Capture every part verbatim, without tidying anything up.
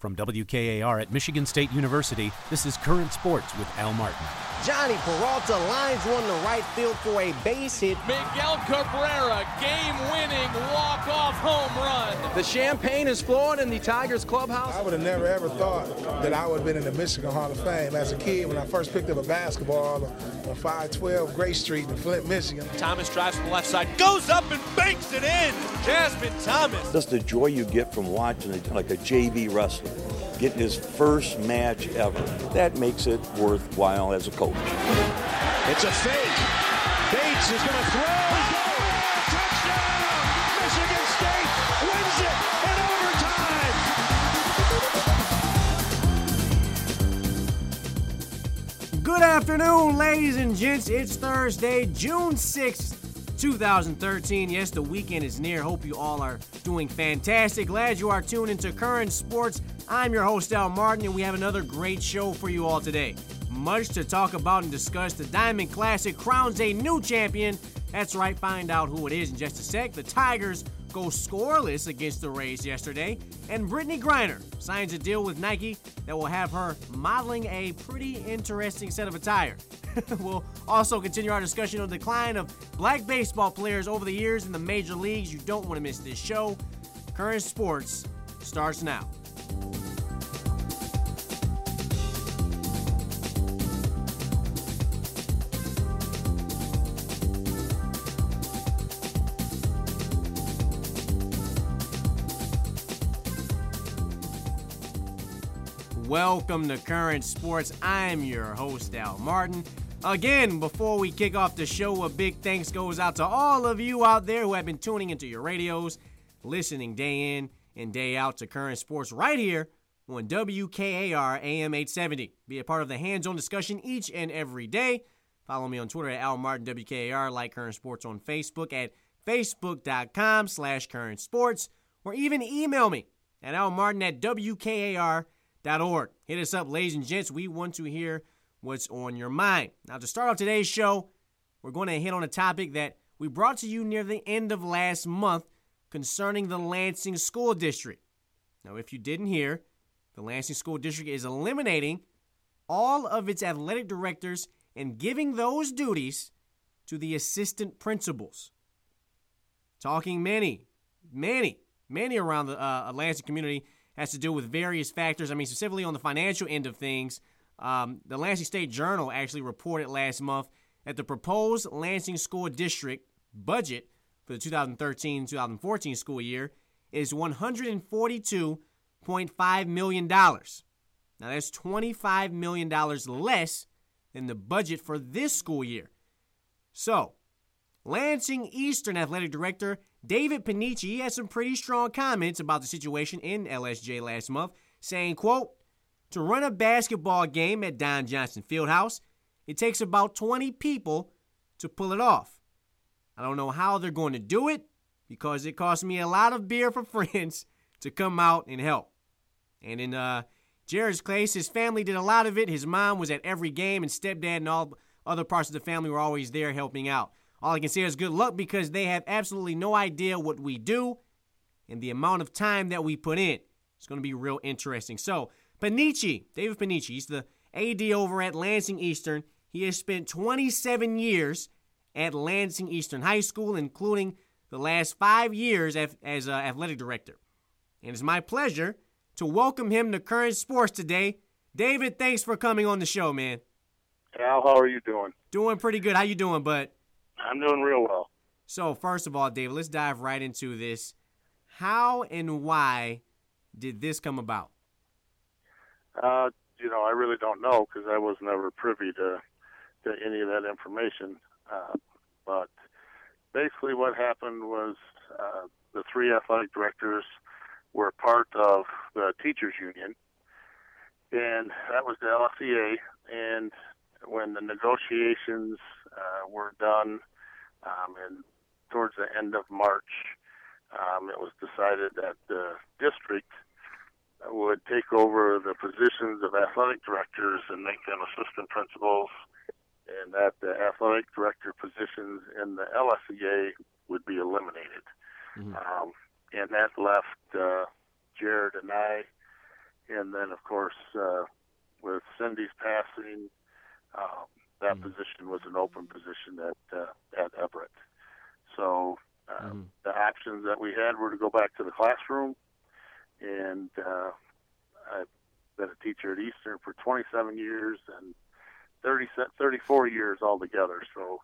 From W K A R at Michigan State University, this is Current Sports with Al Martin. Johnny Peralta lines one to right field for a base hit. Miguel Cabrera, game-winning walk-off home run. The champagne is flowing in the Tigers clubhouse. I would have never, ever thought that I would have been in the Michigan Hall of Fame. As a kid, when I first picked up a basketball on five twelve Gray Street in Flint, Michigan. Thomas drives from the left side, goes up and banks it in. Jasmine Thomas. Just the joy you get from watching it, like a J V wrestler, getting his first match ever. That makes it worthwhile as a coach. It's a fake. Bates is going to throw. Touchdown! Michigan State wins it in overtime. Good afternoon, ladies and gents. It's Thursday, June sixth, twenty thirteen. Yes, the weekend is near. Hope you all are doing fantastic. Glad you are tuned into Current Sports. I'm your host, Al Martin, and we have another great show for you all today. Much to talk about and discuss. The Diamond Classic crowns a new champion. That's right, find out who it is in just a sec. The Tigers go scoreless against the Rays yesterday. And Brittany Griner signs a deal with Nike that will have her modeling a pretty interesting set of attire. We'll also continue our discussion on the decline of black baseball players over the years in the major leagues. You don't want to miss this show. Current Sports starts now. Welcome to Current Sports. I'm your host, Al Martin. Again, before we kick off the show, a big thanks goes out to all of you out there who have been tuning into your radios, listening day in and day out to Current Sports right here on W K A R A M eight seventy. Be a part of the hands-on discussion each and every day. Follow me on Twitter at Al Martin W K A R, like Current Sports on Facebook at facebook.com slash current sports, or even email me at almartin at W K A R dot org. Hit us up, ladies and gents. We want to hear what's on your mind. Now, to start off today's show, we're going to hit on a topic that we brought to you near the end of last month concerning the Lansing School District. Now, if you didn't hear, the Lansing School District is eliminating all of its athletic directors and giving those duties to the assistant principals. Talking many, many, many around the uh, Lansing community has to do with various factors. I mean, specifically on the financial end of things, um, the Lansing State Journal actually reported last month that the proposed Lansing School District budget for the twenty thirteen twenty fourteen school year is one hundred forty-two point five million dollars. Now, that's twenty-five million dollars less than the budget for this school year. So, Lansing Eastern Athletic Director David Panici had some pretty strong comments about the situation in L S J last month, saying, quote, "To run a basketball game at Don Johnson Fieldhouse, it takes about twenty people to pull it off. I don't know how they're going to do it because it cost me a lot of beer for friends to come out and help." And in uh, Jared's case, his family did a lot of it. His mom was at every game, and stepdad and all other parts of the family were always there helping out. All I can say is good luck because they have absolutely no idea what we do and the amount of time that we put in. It's going to be real interesting. So, Panici, David Panici, he's the A D over at Lansing Eastern. He has spent twenty-seven years at Lansing Eastern High School, including the last five years as, as uh, athletic director. And it's my pleasure to welcome him to Current Sports today. David, thanks for coming on the show, man. Al, how are you doing? Doing pretty good. How you doing, bud? I'm doing real well. So, first of all, David, let's dive right into this. How and why did this come about? Uh, you know, I really don't know because I was never privy to, to any of that information. Uh, but basically what happened was uh, the three athletic directors were part of the teachers union, and that was the L S E A. And when the negotiations uh, were done, um, and towards the end of March, um, it was decided that the district would take over the positions of athletic directors and make them assistant principals, and that the athletic director positions in the L S E A would be eliminated. Mm-hmm. Um, and that left uh, Jared and I and then, of course, uh, with Cindy's passing, um, that mm-hmm. position was an open position at uh, at Everett. So uh, mm-hmm. the options that we had were to go back to the classroom, and uh, I've been a teacher at Eastern for twenty-seven years and thirty, thirty-four years altogether. So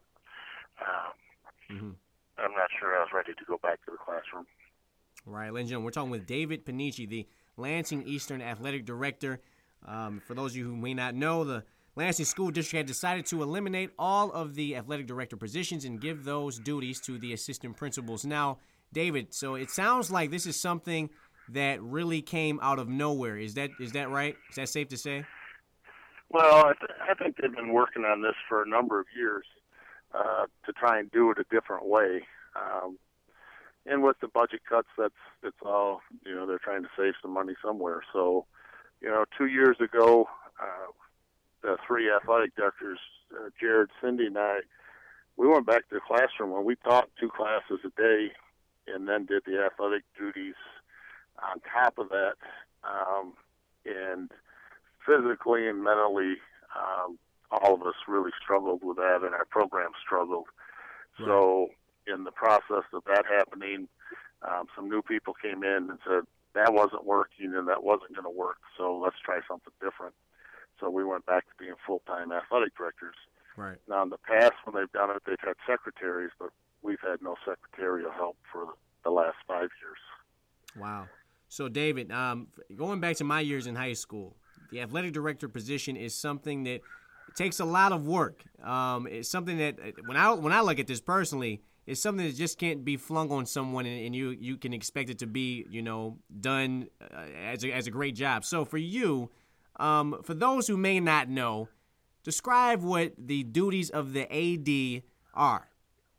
um, mm-hmm. I'm not sure I was ready to go back to the classroom. Right, ladies and gentlemen, we're talking with David Panici, the Lansing Eastern Athletic Director. Um, for those of you who may not know, the Lansing School District had decided to eliminate all of the athletic director positions and give those duties to the assistant principals. Now, David, so it sounds like this is something that really came out of nowhere. Is that is that right? Is that safe to say? Well, I, th- I think they've been working on this for a number of years uh, to try and do it a different way. Um, and with the budget cuts, that's it's all, you know, they're trying to save some money somewhere. So, you know, two years ago, uh, the three athletic directors, uh, Jared, Cindy, and I, we went back to the classroom and we taught two classes a day and then did the athletic duties on top of that. Um, and physically and mentally, um, all of us really struggled with that, and our program struggled. Right. So in the process of that happening, um, some new people came in and said, that wasn't working and that wasn't going to work, so let's try something different. So we went back to being full-time athletic directors. Right. Now, in the past, when they've done it, they've had secretaries, but we've had no secretarial help for the last five years. Wow. So, David, um, going back to my years in high school, the athletic director position is something that takes a lot of work. Um, it's something that, when I when I look at this personally, it's something that just can't be flung on someone, and, and you you can expect it to be, you know, done uh, as a, as a great job. So for you, um, for those who may not know, describe what the duties of the A D are.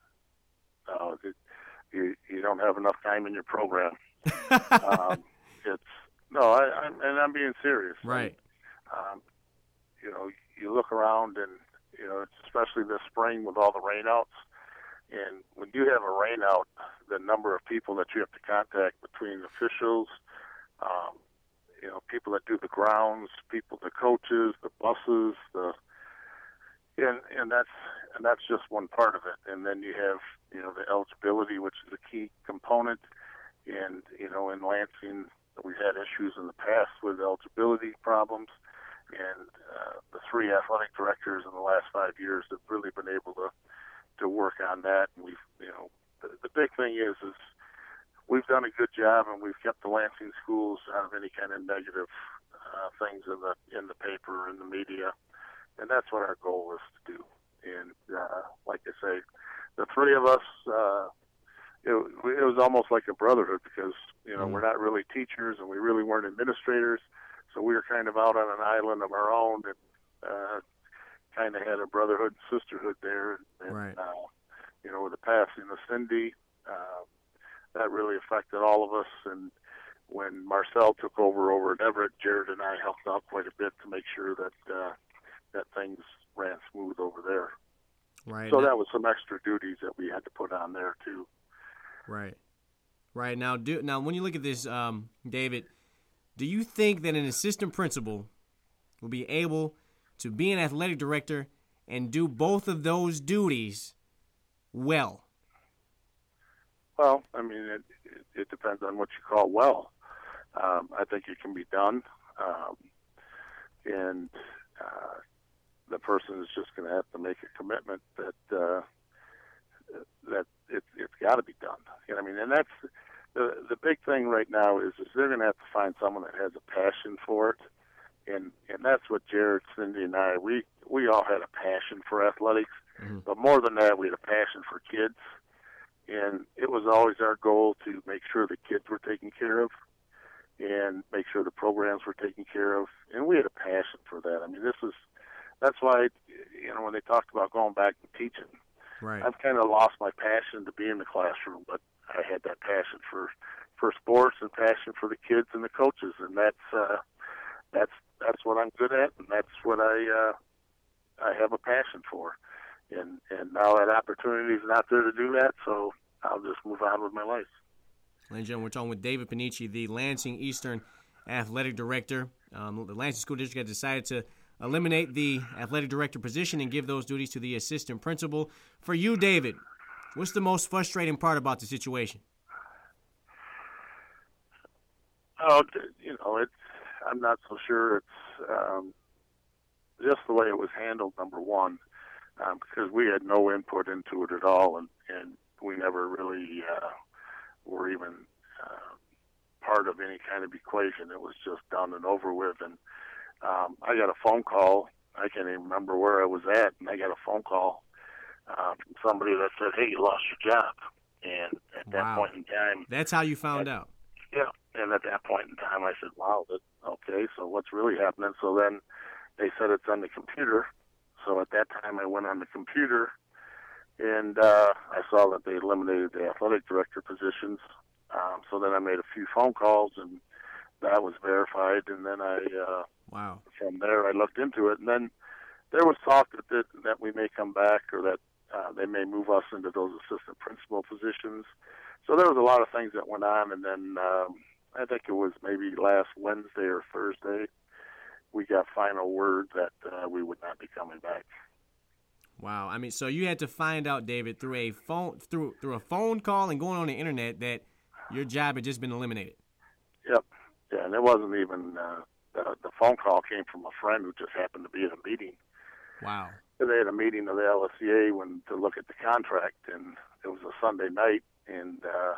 Oh, it, you you don't have enough time in your program. um, it's no, I, I'm, and I'm being serious. Right. Um, you know, you look around, and you know, especially this spring with all the rainouts. And when you have a rainout, the number of people that you have to contact between officials, um, you know, people that do the grounds, people, the coaches, the buses, the and and that's and that's just one part of it. And then you have, you know, the eligibility, which is a key component. And you know, in Lansing, we've had issues in the past with eligibility problems. And uh, the three athletic directors in the last five years have really been able to. to work on that. And we've, you know, the, the big thing is, is we've done a good job, and we've kept the Lansing schools out of any kind of negative uh, things in the in the paper and the media, and that's what our goal is to do. And uh, like I say, the three of us, uh, it, it was almost like a brotherhood because you know mm-hmm. we're not really teachers and we really weren't administrators, so we were kind of out on an island of our own, and uh, kind of had a brotherhood and sisterhood there. And, right. uh, you know, with the passing of Cindy, uh, that really affected all of us. And when Marcel took over over at Everett, Jared and I helped out quite a bit to make sure that uh, that things ran smooth over there. Right. So that was some extra duties that we had to put on there too. Right. Right. Now, do now when you look at this, um, David, do you think that an assistant principal will be able to be an athletic director and do both of those duties well? Well, I mean, it, it, it depends on what you call well. Um, I think it can be done, um, and uh, the person is just going to have to make a commitment that uh, that it, it's got to be done. You know, I mean, and that's the the big thing right now is is they're going to have to find someone that has a passion for it. And and that's what Jared, Cindy, and I, we, we all had a passion for athletics. Mm-hmm. But more than that, we had a passion for kids. And it was always our goal to make sure the kids were taken care of and make sure the programs were taken care of. And we had a passion for that. I mean, this is, that's why, you know, when they talked about going back to teaching, right. I've kind of lost my passion to be in the classroom, but I had that passion for, for sports and passion for the kids and the coaches. And that's, uh, that's, That's what I'm good at, and that's what I uh, I have a passion for. And and now that opportunity is not there to do that, so I'll just move on with my life. Ladies and gentlemen, we're talking with David Panici, the Lansing Eastern Athletic Director. Um, the Lansing School District has decided to eliminate the athletic director position and give those duties to the assistant principal. For you, David, what's the most frustrating part about the situation? Oh, you know, it's. I'm not so sure. It's um, just the way it was handled. Number one, um, because we had no input into it at all, and, and we never really uh, were even uh, part of any kind of equation. It was just done and over with. And um, I got a phone call. I can't even remember where I was at, and I got a phone call uh, from somebody that said, "Hey, you lost your job." And at Wow. that point in time, That's how you found I, out. Yeah, and at that point in time, I said, "Wow, that, okay, so what's really happening?" So then they said it's on the computer. So at that time, I went on the computer, and uh, I saw that they eliminated the athletic director positions. Um, so then I made a few phone calls, and that was verified. And then I, uh, Wow. from there, I looked into it, and then there was talk that that, that we may come back, or that uh, they may move us into those assistant principal positions. So there was a lot of things that went on, and then um, I think it was maybe last Wednesday or Thursday, we got final word that uh, we would not be coming back. Wow. I mean, so you had to find out, David, through a phone through through a phone call and going on the internet that your job had just been eliminated. Yep. Yeah, and it wasn't even uh, the, the phone call came from a friend who just happened to be at a meeting. Wow. They had a meeting of the L S C A when to look at the contract, and it was a Sunday night, and uh,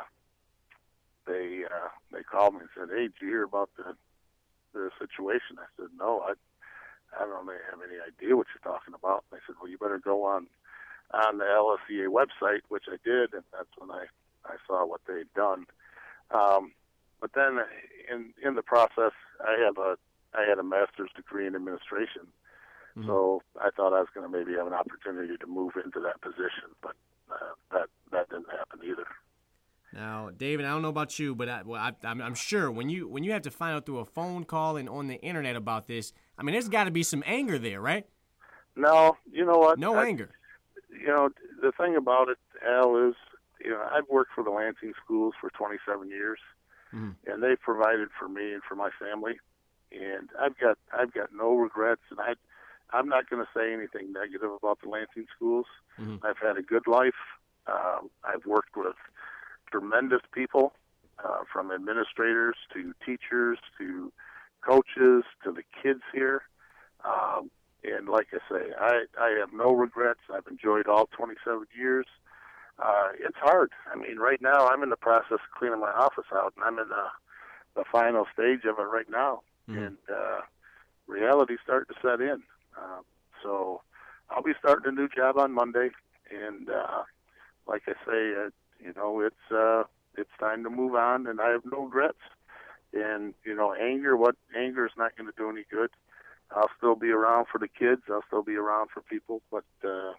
they uh, they called me and said, "Hey, did you hear about the the situation?" I said, "No, I I don't really have any idea what you're talking about." And they said, "Well, you better go on on the L S C A website," which I did, and that's when I, I saw what they'd done. Um, but then in in the process, I have a I had a master's degree in administration. Mm-hmm. So I thought I was going to maybe have an opportunity to move into that position, but uh, that that didn't happen either. Now, David, I don't know about you, but I, well, I, I'm, I'm sure when you when you have to find out through a phone call and on the internet about this, I mean, there's got to be some anger there, right? No, you know what? No I, anger. You know, the thing about it, Al, is you know I've worked for the Lansing schools for twenty-seven years, mm-hmm. and they've provided for me and for my family, and I've got I've got no regrets, and I. I'm not going to say anything negative about the Lansing schools. Mm-hmm. I've had a good life. Um, I've worked with tremendous people, uh, from administrators to teachers to coaches to the kids here. Um, and like I say, I, I have no regrets. I've enjoyed all twenty-seven years. Uh, it's hard. I mean, right now I'm in the process of cleaning my office out, and I'm in the, the final stage of it right now. Mm-hmm. And uh, reality's starting to set in. Uh, so I'll be starting a new job on Monday, and uh, like I say, uh, you know, it's uh, it's time to move on, and I have no regrets. And you know, anger, what anger is not going to do any good. I'll still be around for the kids. I'll still be around for people, but uh,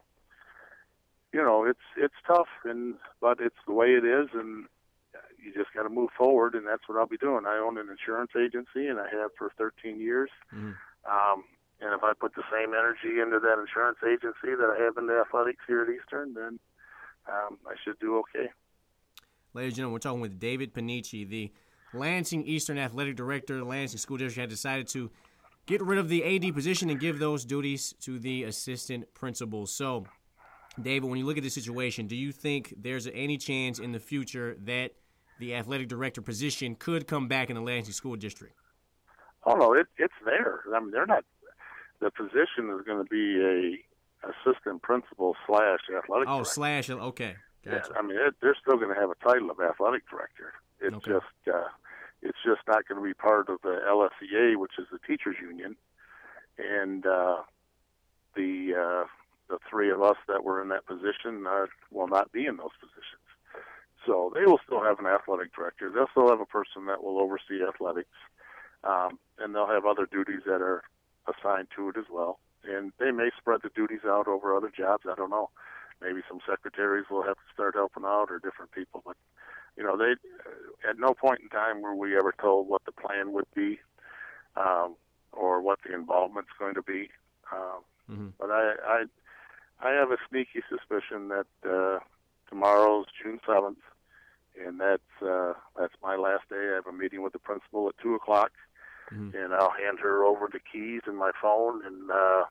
you know, it's it's tough, and but it's the way it is, and you just got to move forward, and that's what I'll be doing. I own an insurance agency, and I have for thirteen years. Mm-hmm. Um, And if I put the same energy into that insurance agency that I have in the athletics here at Eastern, then um, I should do okay. Ladies and gentlemen, we're talking with David Panici, the Lansing Eastern Athletic Director. The Lansing School District had decided to get rid of the A D position and give those duties to the assistant principal. So, David, when you look at this situation, do you think there's any chance in the future that the athletic director position could come back in the Lansing School District? Oh, no, it, it's there. I mean, they're not. The position is going to be a assistant principal slash athletic oh, director. slash, okay. Gotcha. Yeah, I mean, it, they're still going to have a title of athletic director. It's okay. just uh, it's just not going to be part of the L S C A, which is the teachers union, and uh, the uh, the three of us that were in that position are, will not be in those positions. So they will still have an athletic director. They'll still have a person that will oversee athletics, um, and they'll have other duties that are assigned to it as well. And they may spread the duties out over other jobs. I don't know. Maybe some secretaries will have to start helping out, or different people. But, you know, they at no point in time were we ever told what the plan would be, um, or what the involvement's going to be. Um, mm-hmm. But I, I, I have a sneaky suspicion that uh, tomorrow's June seventh, and that's uh, that's my last day. I have a meeting with the principal at two o'clock. mm-hmm. and I'll hand her over the keys and my phone and uh,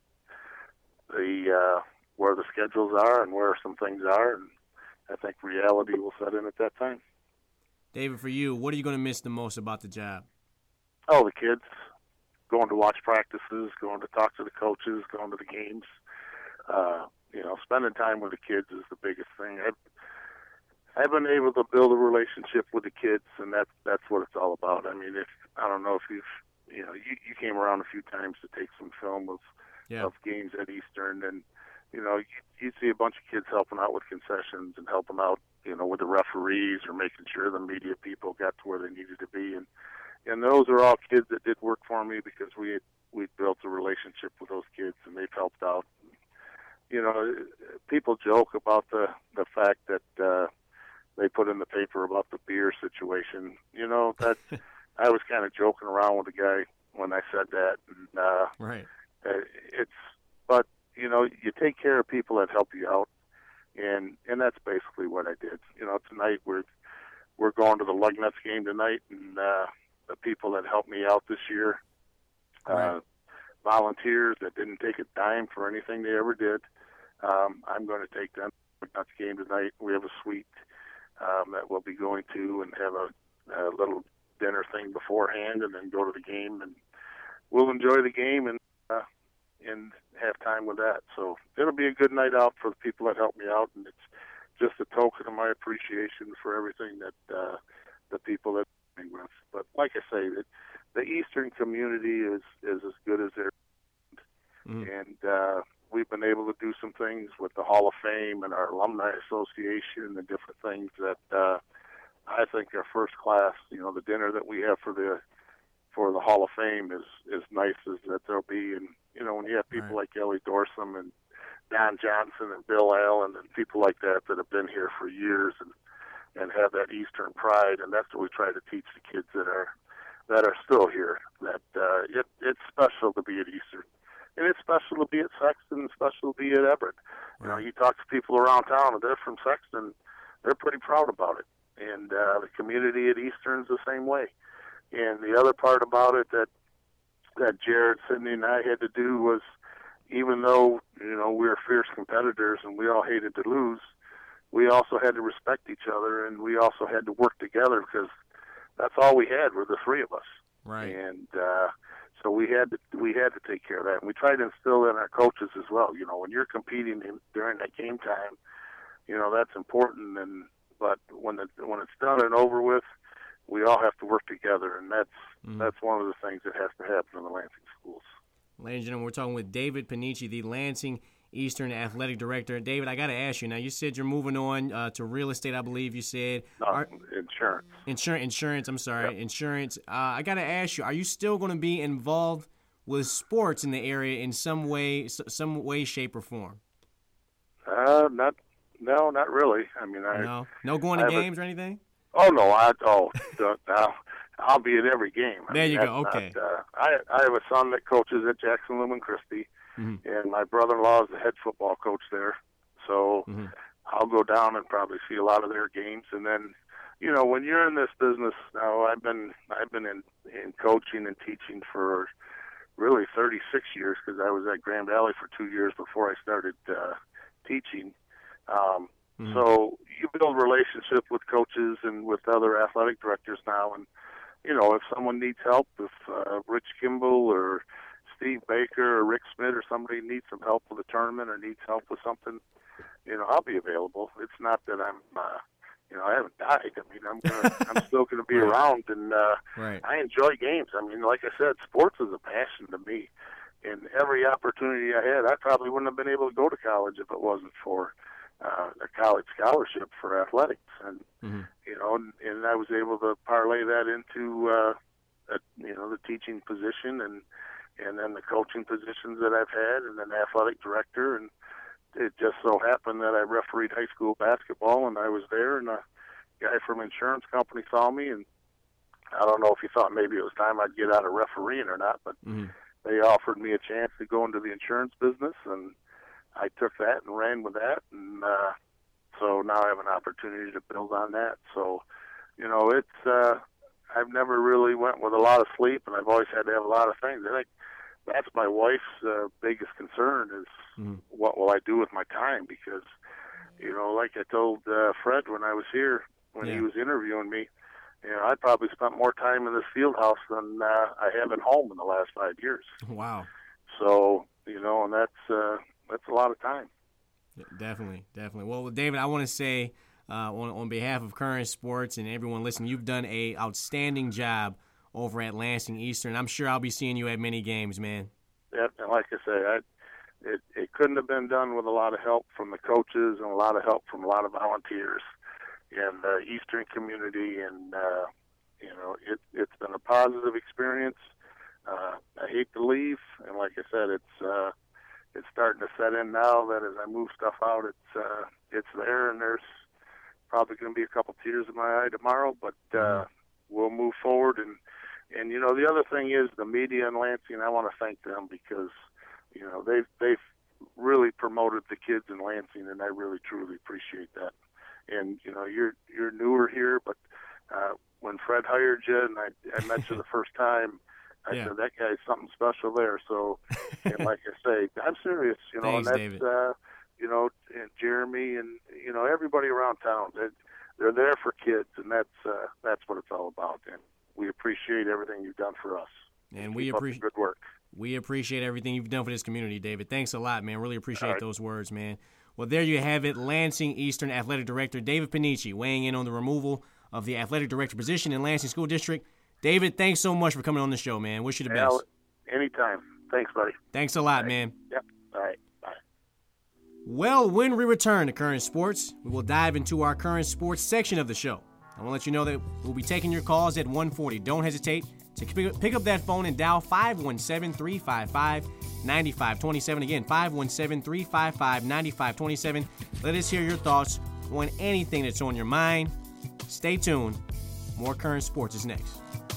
the uh, where the schedules are and where some things are, and I think reality will set in at that time. David, for you, what are you going to miss the most about the job? Oh, the kids, going to watch practices, going to talk to the coaches, going to the games. Uh, you know, spending time with the kids is the biggest thing. I've, I've been able to build a relationship with the kids, and that's that's what it's all about. I mean, if I don't know if you've, you know, you, you came around a few times to take some film of yeah. of games at Eastern, and you know, you, you'd see a bunch of kids helping out with concessions and helping out, you know, with the referees or making sure the media people got to where they needed to be, and and those are all kids that did work for me because we had, we built a relationship with those kids, and they've helped out. You know, people joke about the the fact that uh, they put in the paper about the beer situation. You know, that I was kind of joking around with the guy when I said that. And, uh, right. It's, but you know, you take care of people that help you out, and and that's basically what I did. You know, tonight we're we're going to the Lugnuts game tonight, and uh, the people that helped me out this year, right. uh, volunteers that didn't take a dime for anything they ever did. Um, I'm going to take them to the Lugnuts game tonight. We have a suite um, that we'll be going to and have a, a little dinner thing beforehand, and then go to the game, and we'll enjoy the game and uh, and have time with that. So it'll be a good night out for the people that helped me out, and it's just a token of my appreciation for everything that uh, the people that I'm with. But like I say, that the Eastern community is, is as good as they're, mm. and uh, we've been able to do some things with the Hall of Fame and our Alumni Association and different things that uh, I think are first class. You know, the dinner that we have for the for the Hall of Fame is as nice as that there'll be. And, you know, when you have people right. like Ellie Dorsum and Don Johnson and Bill Allen and people like that that have been here for years and, and have that Eastern pride, and that's what we try to teach the kids that are that are still here, that uh, it, it's special to be at Eastern. And it's special to be at Sexton and special to be at Everett. Right. You know, you talk to people around town, and they're from Sexton, they're pretty proud about it. And uh, the community at Eastern's the same way. And the other part about it that that Jared, Sidney, and I had to do was, even though, you know, we were fierce competitors and we all hated to lose, we also had to respect each other, and we also had to work together because that's all we had were the three of us. Right. And uh, so we had to we had to take care of that. And we tried to instill in our coaches as well. You know, when you're competing in, during that game time, you know, that's important. And but when the, when it's done and over with, we all have to work together, and that's mm-hmm. that's one of the things that has to happen in the Lansing schools. Ladies and gentlemen, we're talking with David Panici, the Lansing Eastern Athletic Director. David, I got to ask you now. You said you're moving on uh, to real estate, I believe you said. No, are, insurance. Insurance. Insurance. I'm sorry, yep. insurance. Uh, I got to ask you: are you still going to be involved with sports in the area in some way, some way, shape, or form? Uh, not. No, not really. I mean, I no, no going to games a, or anything. Oh no, I oh no, I'll be at every game. I there mean, you go. Okay. Not, uh, I I have a son that coaches at Jackson Lumen Christi, mm-hmm. and my brother-in-law is the head football coach there. So mm-hmm. I'll go down and probably see a lot of their games. And then, you know, when you're in this business now, I've been I've been in in coaching and teaching for really thirty-six years because I was at Grand Valley for two years before I started uh, teaching. Um, Mm-hmm. So you build relationships with coaches and with other athletic directors now, and you know if someone needs help, if uh, Rich Kimball or Steve Baker or Rick Smith or somebody needs some help with a tournament or needs help with something, you know I'll be available. It's not that I'm, uh, you know, I haven't died. I mean, I'm gonna, I'm still going to be right. around, and uh, right. I enjoy games. I mean, like I said, sports is a passion to me, and every opportunity I had, I probably wouldn't have been able to go to college if it wasn't for Uh, a college scholarship for athletics, and mm-hmm. you know, and, and I was able to parlay that into uh, a, you know the teaching position, and and then the coaching positions that I've had, and then athletic director, and it just so happened that I refereed high school basketball, and I was there, and a guy from insurance company saw me, and I don't know if he thought maybe it was time I'd get out of refereeing or not, but mm-hmm. they offered me a chance to go into the insurance business, and I took that and ran with that, and uh, so now I have an opportunity to build on that. So, you know, it's uh, I've never really went with a lot of sleep, and I've always had to have a lot of things. I think that's my wife's uh, biggest concern is mm. what will I do with my time? Because, you know, like I told uh, Fred when I was here, when yeah. he was interviewing me, you know, I probably spent more time in this field house than uh, I have at home in the last five years. Wow. So, you know, and that's uh, that's a lot of time. Yeah, definitely, definitely. Well, David, I want to say uh, on, on behalf of Current Sports and everyone listening, you've done a outstanding job over at Lansing Eastern. I'm sure I'll be seeing you at many games, man. Yeah, and like I say, I, it, it couldn't have been done with a lot of help from the coaches and a lot of help from a lot of volunteers in the Eastern community, and uh, you know, it, it's been a positive experience. Uh, I hate to leave, and like I said, it's uh, it's starting to set in now that as I move stuff out, it's uh, it's there, and there's probably going to be a couple tears in my eye tomorrow, but uh, we'll move forward. And and you know, the other thing is the media in Lansing. I want to thank them because you know they've they've really promoted the kids in Lansing, and I really truly appreciate that. And you know, you're you're newer here, but uh, when Fred hired you, and I, I met you the first time, I yeah. said that guy's something special there. So, and like I say, I'm serious. You know, Thanks, and that's David. Uh, you know, and Jeremy, and you know, everybody around town. They're, they're there for kids, and that's uh, that's what it's all about. And we appreciate everything you've done for us. And we appreciate good work. We appreciate everything you've done for this community, David. Thanks a lot, man. Really appreciate right. those words, man. Well, there you have it. Lansing Eastern Athletic Director David Panici weighing in on the removal of the athletic director position in Lansing School District. David, thanks so much for coming on the show, man. Wish you the best. Anytime. Thanks, buddy. Thanks a lot, right. man. Yep. All right. Bye. Well, when we return to Current Sports, we will dive into our Current Sports section of the show. I want to let you know that we'll be taking your calls at one forty. Don't hesitate to pick up that phone and dial five one seven, three five five, nine five two seven. Again, five one seven, three five five, nine five two seven. Let us hear your thoughts on anything that's on your mind. Stay tuned. More Current Sports is next.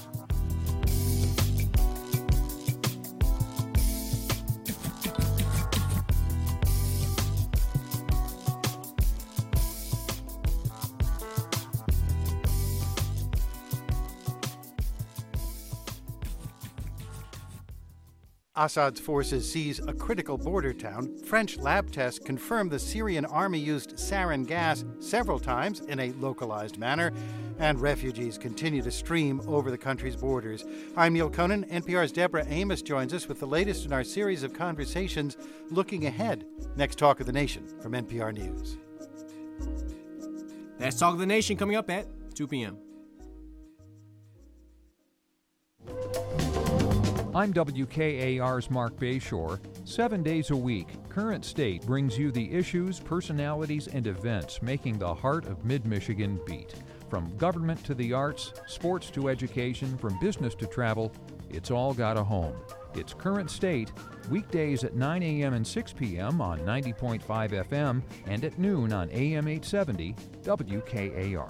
Assad's forces seize a critical border town. French lab tests confirm the Syrian army used sarin gas several times in a localized manner, and refugees continue to stream over the country's borders. I'm Neil Conan. N P R's Deborah Amos joins us with the latest in our series of conversations looking ahead. Next Talk of the Nation from N P R News. That's Talk of the Nation coming up at two p.m. I'm W K A R's Mark Bayshore. Seven days a week, Current State brings you the issues, personalities, and events making the heart of Mid-Michigan beat. From government to the arts, sports to education, from business to travel, it's all got a home. It's Current State, weekdays at nine a.m. and six p.m. on ninety point five F M and at noon on A M eight seventy W K A R.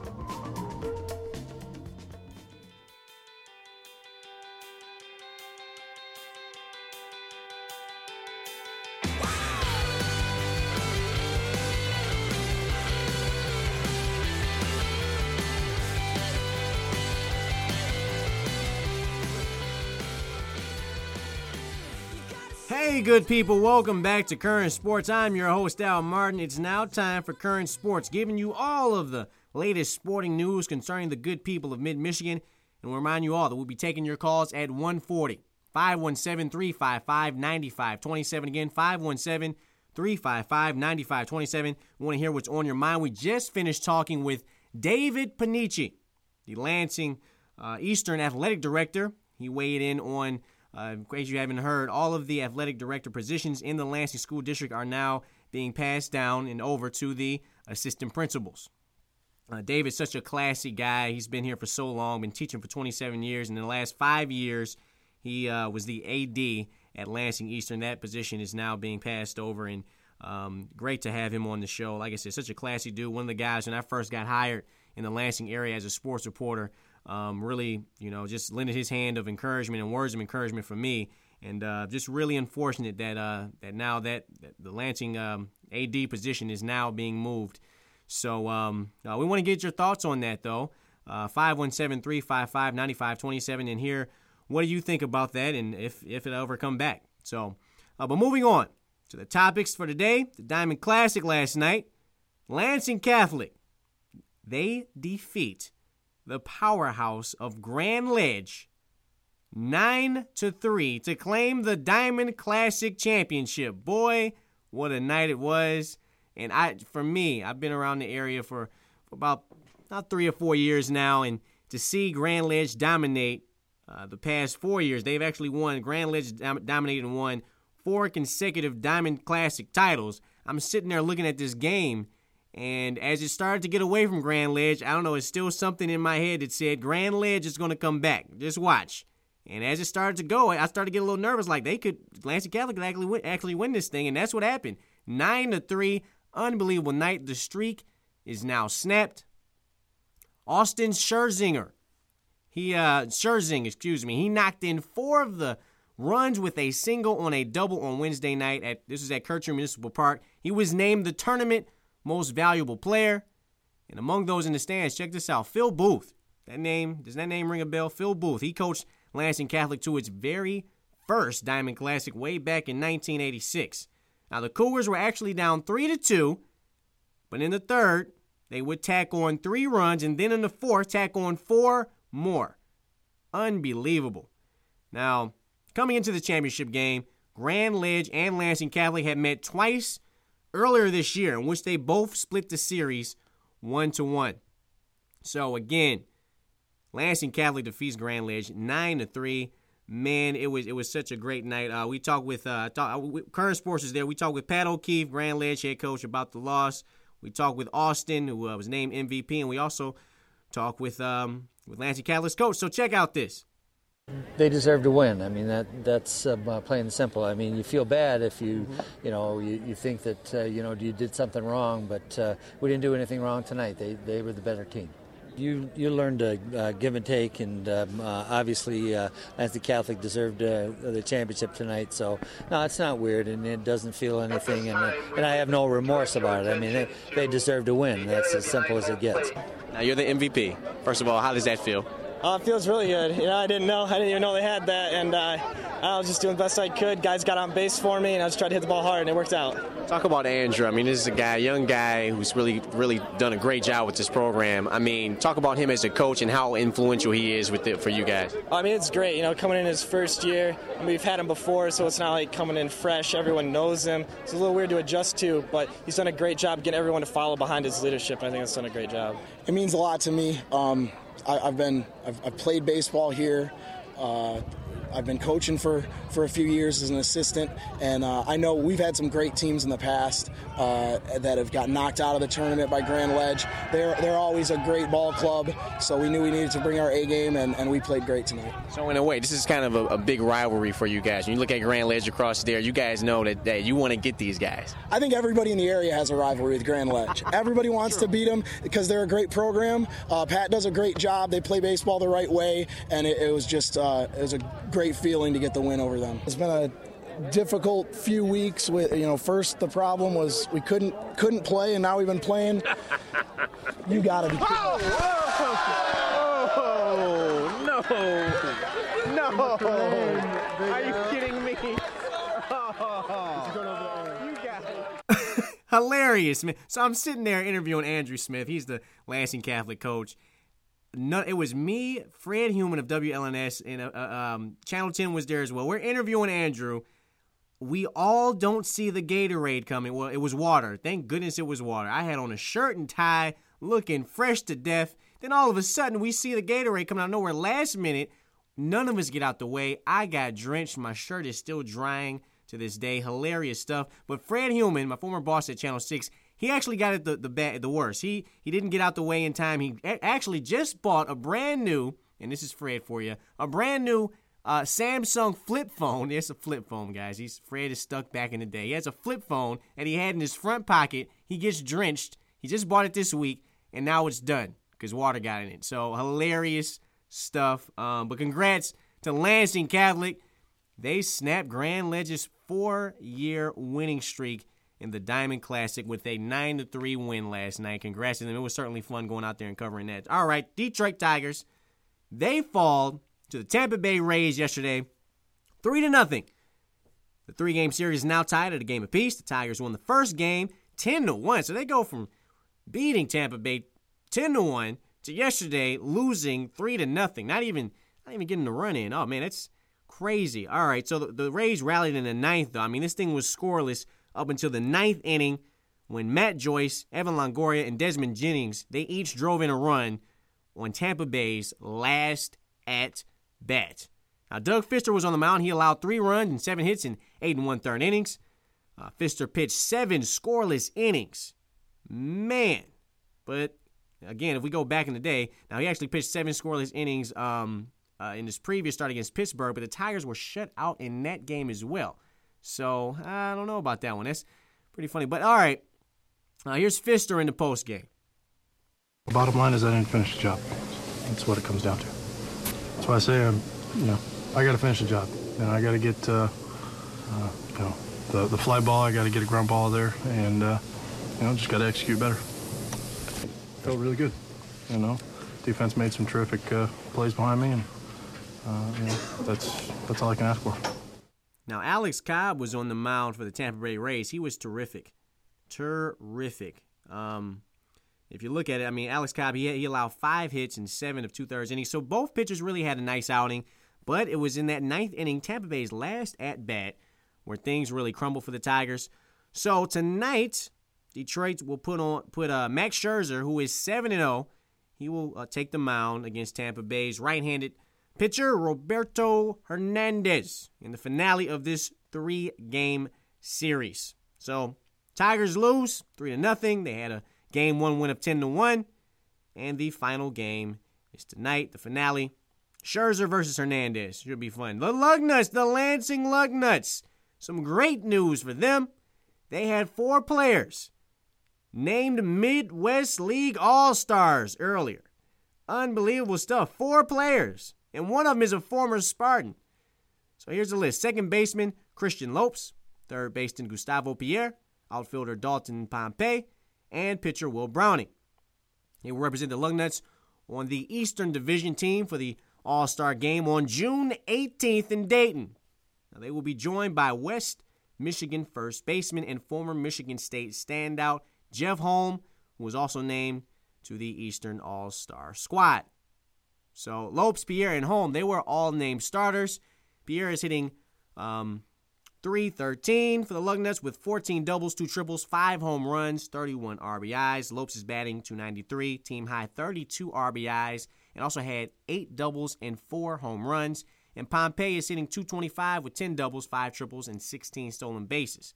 Hey, good people, welcome back to Current Sports. I'm your host, Al Martin. It's now time for Current Sports, giving you all of the latest sporting news concerning the good people of Mid-Michigan. And we'll remind you all that we'll be taking your calls at one forty, five one seven, three five five, nine five two seven. Again, five one seven, three five five, nine five two seven. We want to hear what's on your mind. We just finished talking with David Panici, the Lansing uh, Eastern Athletic Director. He weighed in on Uh, in case you haven't heard, all of the athletic director positions in the Lansing School District are now being passed down and over to the assistant principals. Uh, David's such a classy guy. He's been here for so long, been teaching for twenty-seven years. And in the last five years, he uh, was the A D at Lansing Eastern. That position is now being passed over, and um, great to have him on the show. Like I said, such a classy dude. One of the guys when I first got hired in the Lansing area as a sports reporter, Um, really, you know, just lended his hand of encouragement and words of encouragement for me, and uh, just really unfortunate that uh, that now that, that the Lansing um, A D position is now being moved. So um, uh, we want to get your thoughts on that, though. Uh, five one seven, three five five, nine five two seven, and hear what do you think about that and if, if it'll ever come back. So, uh, but moving on to the topics for today, the Diamond Classic last night, Lansing Catholic, they defeat the powerhouse of Grand Ledge nine to three to claim the Diamond Classic championship. Boy, what a night it was. And I, for me, I've been around the area for, for about, about three or four years now, and to see Grand Ledge dominate uh, the past four years, they've actually won, Grand Ledge dom- dominated and won four consecutive Diamond Classic titles. I'm sitting there looking at this game, and as it started to get away from Grand Ledge, I don't know, it's still something in my head that said Grand Ledge is going to come back. Just watch. And as it started to go, I started to get a little nervous, like they could, Lansing Catholic could actually win, actually win this thing, and that's what happened. Nine to three, unbelievable night. The streak is now snapped. Austin Scherzinger, he uh, Scherzing, excuse me, he knocked in four of the runs with a single on a double on Wednesday night. At this is at Kirchner Municipal Park. He was named the tournament most valuable player, and among those in the stands, check this out: Phil Booth. That name, does that name ring a bell? Phil Booth. He coached Lansing Catholic to its very first Diamond Classic way back in nineteen eighty-six. Now, the Cougars were actually down three to two, but in the third, they would tack on three runs, and then in the fourth, tack on four more. Unbelievable. Now, coming into the championship game, Grand Ledge and Lansing Catholic had met twice earlier this year, in which they both split the series one to one. So, again, Lansing Catholic defeats Grand Ledge nine to three. Man, it was it was such a great night. Uh, we talked with uh, talk, we, Current Sports is there. We talked with Pat O'Keefe, Grand Ledge head coach, about the loss. We talked with Austin, who uh, was named M V P, and we also talked with um, with Lansing Catholic's coach. So check out this. They deserve to win. I mean, that that's uh, plain and simple. I mean, you feel bad if you, you know, you, you think that, uh, you know, you did something wrong, but uh, we didn't do anything wrong tonight. They they were the better team. You you learned to uh, give and take, and um, uh, obviously, uh, Lansing Catholic deserved uh, the championship tonight. So no, it's not weird, and it doesn't feel anything, and uh, and I have no remorse about it. I mean, they, they deserve to win. That's as simple as it gets. Now you're the M V P. First of all, how does that feel? Uh, it feels really good. You know, I didn't know. I didn't even know they had that, and uh, I was just doing the best I could. Guys got on base for me, and I just tried to hit the ball hard, and it worked out. Talk about Andrew. I mean, this is a guy, young guy who's really, really done a great job with this program. I mean, talk about him as a coach and how influential he is with it for you guys. I mean, it's great. You know, coming in his first year, and we've had him before, so it's not like coming in fresh. Everyone knows him. It's a little weird to adjust to, but he's done a great job getting everyone to follow behind his leadership, and I think he's done a great job. It means a lot to me. Um, I, I've been, I've, I've played baseball here. Uh, I've been coaching for, for a few years as an assistant, and uh, I know we've had some great teams in the past uh, that have got knocked out of the tournament by Grand Ledge. They're they're always a great ball club, so we knew we needed to bring our A game, and, and we played great tonight. So in a way, this is kind of a, a big rivalry for you guys. When you look at Grand Ledge across there, you guys know that, that you want to get these guys. I think everybody in the area has a rivalry with Grand Ledge. Everybody wants to beat them because they're a great program. Uh, Pat does a great job. They play baseball the right way, and it, it was just uh, it was a great feeling to get the win over them. It's been a difficult few weeks. With you know, first the problem was we couldn't couldn't play, and now we've been playing. You gotta be kidding. Oh, oh, no, no! Are you kidding me? Oh, you got it. Hilarious, man. So I'm sitting there interviewing Andrew Smith. He's the Lansing Catholic coach. No, it was me, Fred Human of W L N S, and uh, um, Channel ten was there as well. We're interviewing Andrew. We all don't see the Gatorade coming. Well, it was water. Thank goodness it was water. I had on a shirt and tie, looking fresh to death. Then all of a sudden, we see the Gatorade coming out of nowhere. Last minute, none of us get out the way. I got drenched. My shirt is still drying to this day. Hilarious stuff. But Fred Human, my former boss at Channel six, he actually got it the the, bad, the worst. He he didn't get out the way in time. He actually just bought a brand new, and this is Fred for you, a brand new uh, Samsung flip phone. It's a flip phone, guys. He's Fred is stuck back in the day. He has a flip phone that he had in his front pocket. He gets drenched. He just bought it this week, and now it's done because water got in it. So hilarious stuff. Um, but congrats to Lansing Catholic. They snapped Grand Ledge's four-year winning streak in the Diamond Classic with a nine to three win last night. Congrats to them. It was certainly fun going out there and covering that. All right, Detroit Tigers, they fall to the Tampa Bay Rays yesterday, three to nothing. The three-game series is now tied at a game apiece. The Tigers won the first game ten to one, so they go from beating Tampa Bay ten to one to yesterday losing three to nothing. Not even not even getting the run in. Oh, man, that's crazy. All right, so the, the Rays rallied in the ninth, though. I mean, this thing was scoreless up until the ninth inning when Matt Joyce, Evan Longoria, and Desmond Jennings, they each drove in a run on Tampa Bay's last at-bat. Now, Doug Fister was on the mound. He allowed three runs and seven hits in eight and one-third innings. Uh, Fister pitched seven scoreless innings. Man. But, again, if we go back in the day, now he actually pitched seven scoreless innings um, uh, in his previous start against Pittsburgh, but the Tigers were shut out in that game as well. So, I don't know about that one. That's pretty funny. But, all right, uh, here's Fister in the postgame. The bottom line is I didn't finish the job. That's what it comes down to. That's why I say, I'm, you know, I got to finish the job. You know, I got to get, uh, uh, you know, the, the fly ball, I got to get a ground ball there, and, uh, you know, just got to execute better. Felt really good, you know. Defense made some terrific uh, plays behind me, and, uh, you know, that's, that's all I can ask for. Now, Alex Cobb was on the mound for the Tampa Bay Rays. He was terrific. Terrific. Um, if you look at it, I mean, Alex Cobb, he, he allowed five hits in seven of two-thirds innings. So both pitchers really had a nice outing. But it was in that ninth inning, Tampa Bay's last at-bat, where things really crumbled for the Tigers. So tonight, Detroit will put on put uh, Max Scherzer, who is seven and oh. He will uh, take the mound against Tampa Bay's right-handed pitcher, Roberto Hernandez, in the finale of this three-game series. So Tigers lose three to nothing. They had a game one win of ten to one. And the final game is tonight, the finale. Scherzer versus Hernandez. Should be fun. The Lugnuts, the Lansing Lugnuts. Some great news for them. They had four players named Midwest League All-Stars earlier. Unbelievable stuff. Four players. And one of them is a former Spartan. So here's the list. Second baseman, Christian Lopes. Third baseman, Gustavo Pierre. Outfielder, Dalton Pompey. And pitcher, Will Browning. They will represent the Lugnuts on the Eastern Division team for the All-Star game on June eighteenth in Dayton. Now, they will be joined by West Michigan first baseman and former Michigan State standout Jeff Holm, who was also named to the Eastern All-Star squad. So Lopes, Pierre, and Holm, they were all named starters. Pierre is hitting um, three thirteen for the Lugnuts with fourteen doubles, two triples, five home runs, thirty-one R B Is. Lopes is batting two ninety-three, team high thirty-two R B Is, and also had eight doubles and four home runs. And Pompey is hitting two twenty-five with ten doubles, five triples, and sixteen stolen bases.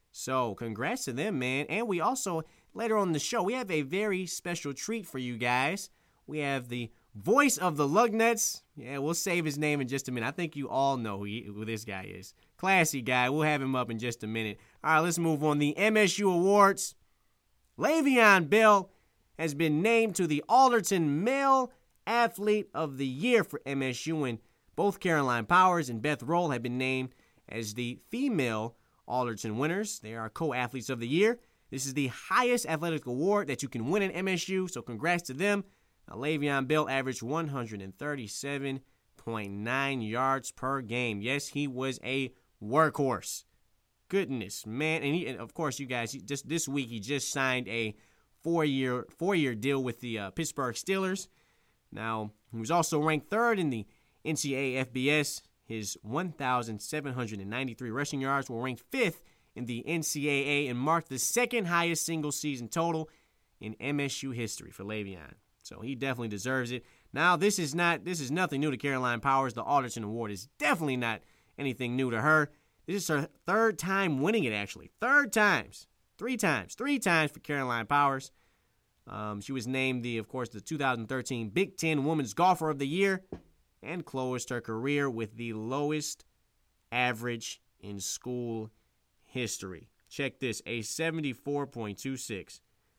So congrats to them, man. And we also, later on in the show, we have a very special treat for you guys. We have the voice of the Lugnuts. Yeah, we'll save his name in just a minute. I think you all know who, he, who this guy is. Classy guy. We'll have him up in just a minute. All right, let's move on. The M S U Awards. Le'Veon Bell has been named to the Alderton Male Athlete of the Year for M S U, and both Caroline Powers and Beth Roll have been named as the female Alderton winners. They are co-athletes of the year. This is the highest athletic award that you can win at M S U, so congrats to them. Now, Le'Veon Bell averaged one thirty-seven point nine yards per game. Yes, he was a workhorse. Goodness, man. And, he, and of course, you guys, just this week he just signed a four-year four-year deal with the uh, Pittsburgh Steelers. Now, he was also ranked third in the N C double A F B S. His one thousand seven hundred ninety-three rushing yards were ranked fifth in the N C double A and marked the second highest single-season total in M S U history for Le'Veon. So he definitely deserves it. Now, this is not this is nothing new to Caroline Powers. The Alderton Award is definitely not anything new to her. This is her third time winning it, actually. Third times. Three times. Three times for Caroline Powers. Um, she was named, the, of course, the two thousand thirteen Big Ten Women's Golfer of the Year and closed her career with the lowest average in school history. Check this, a seventy-four point two six.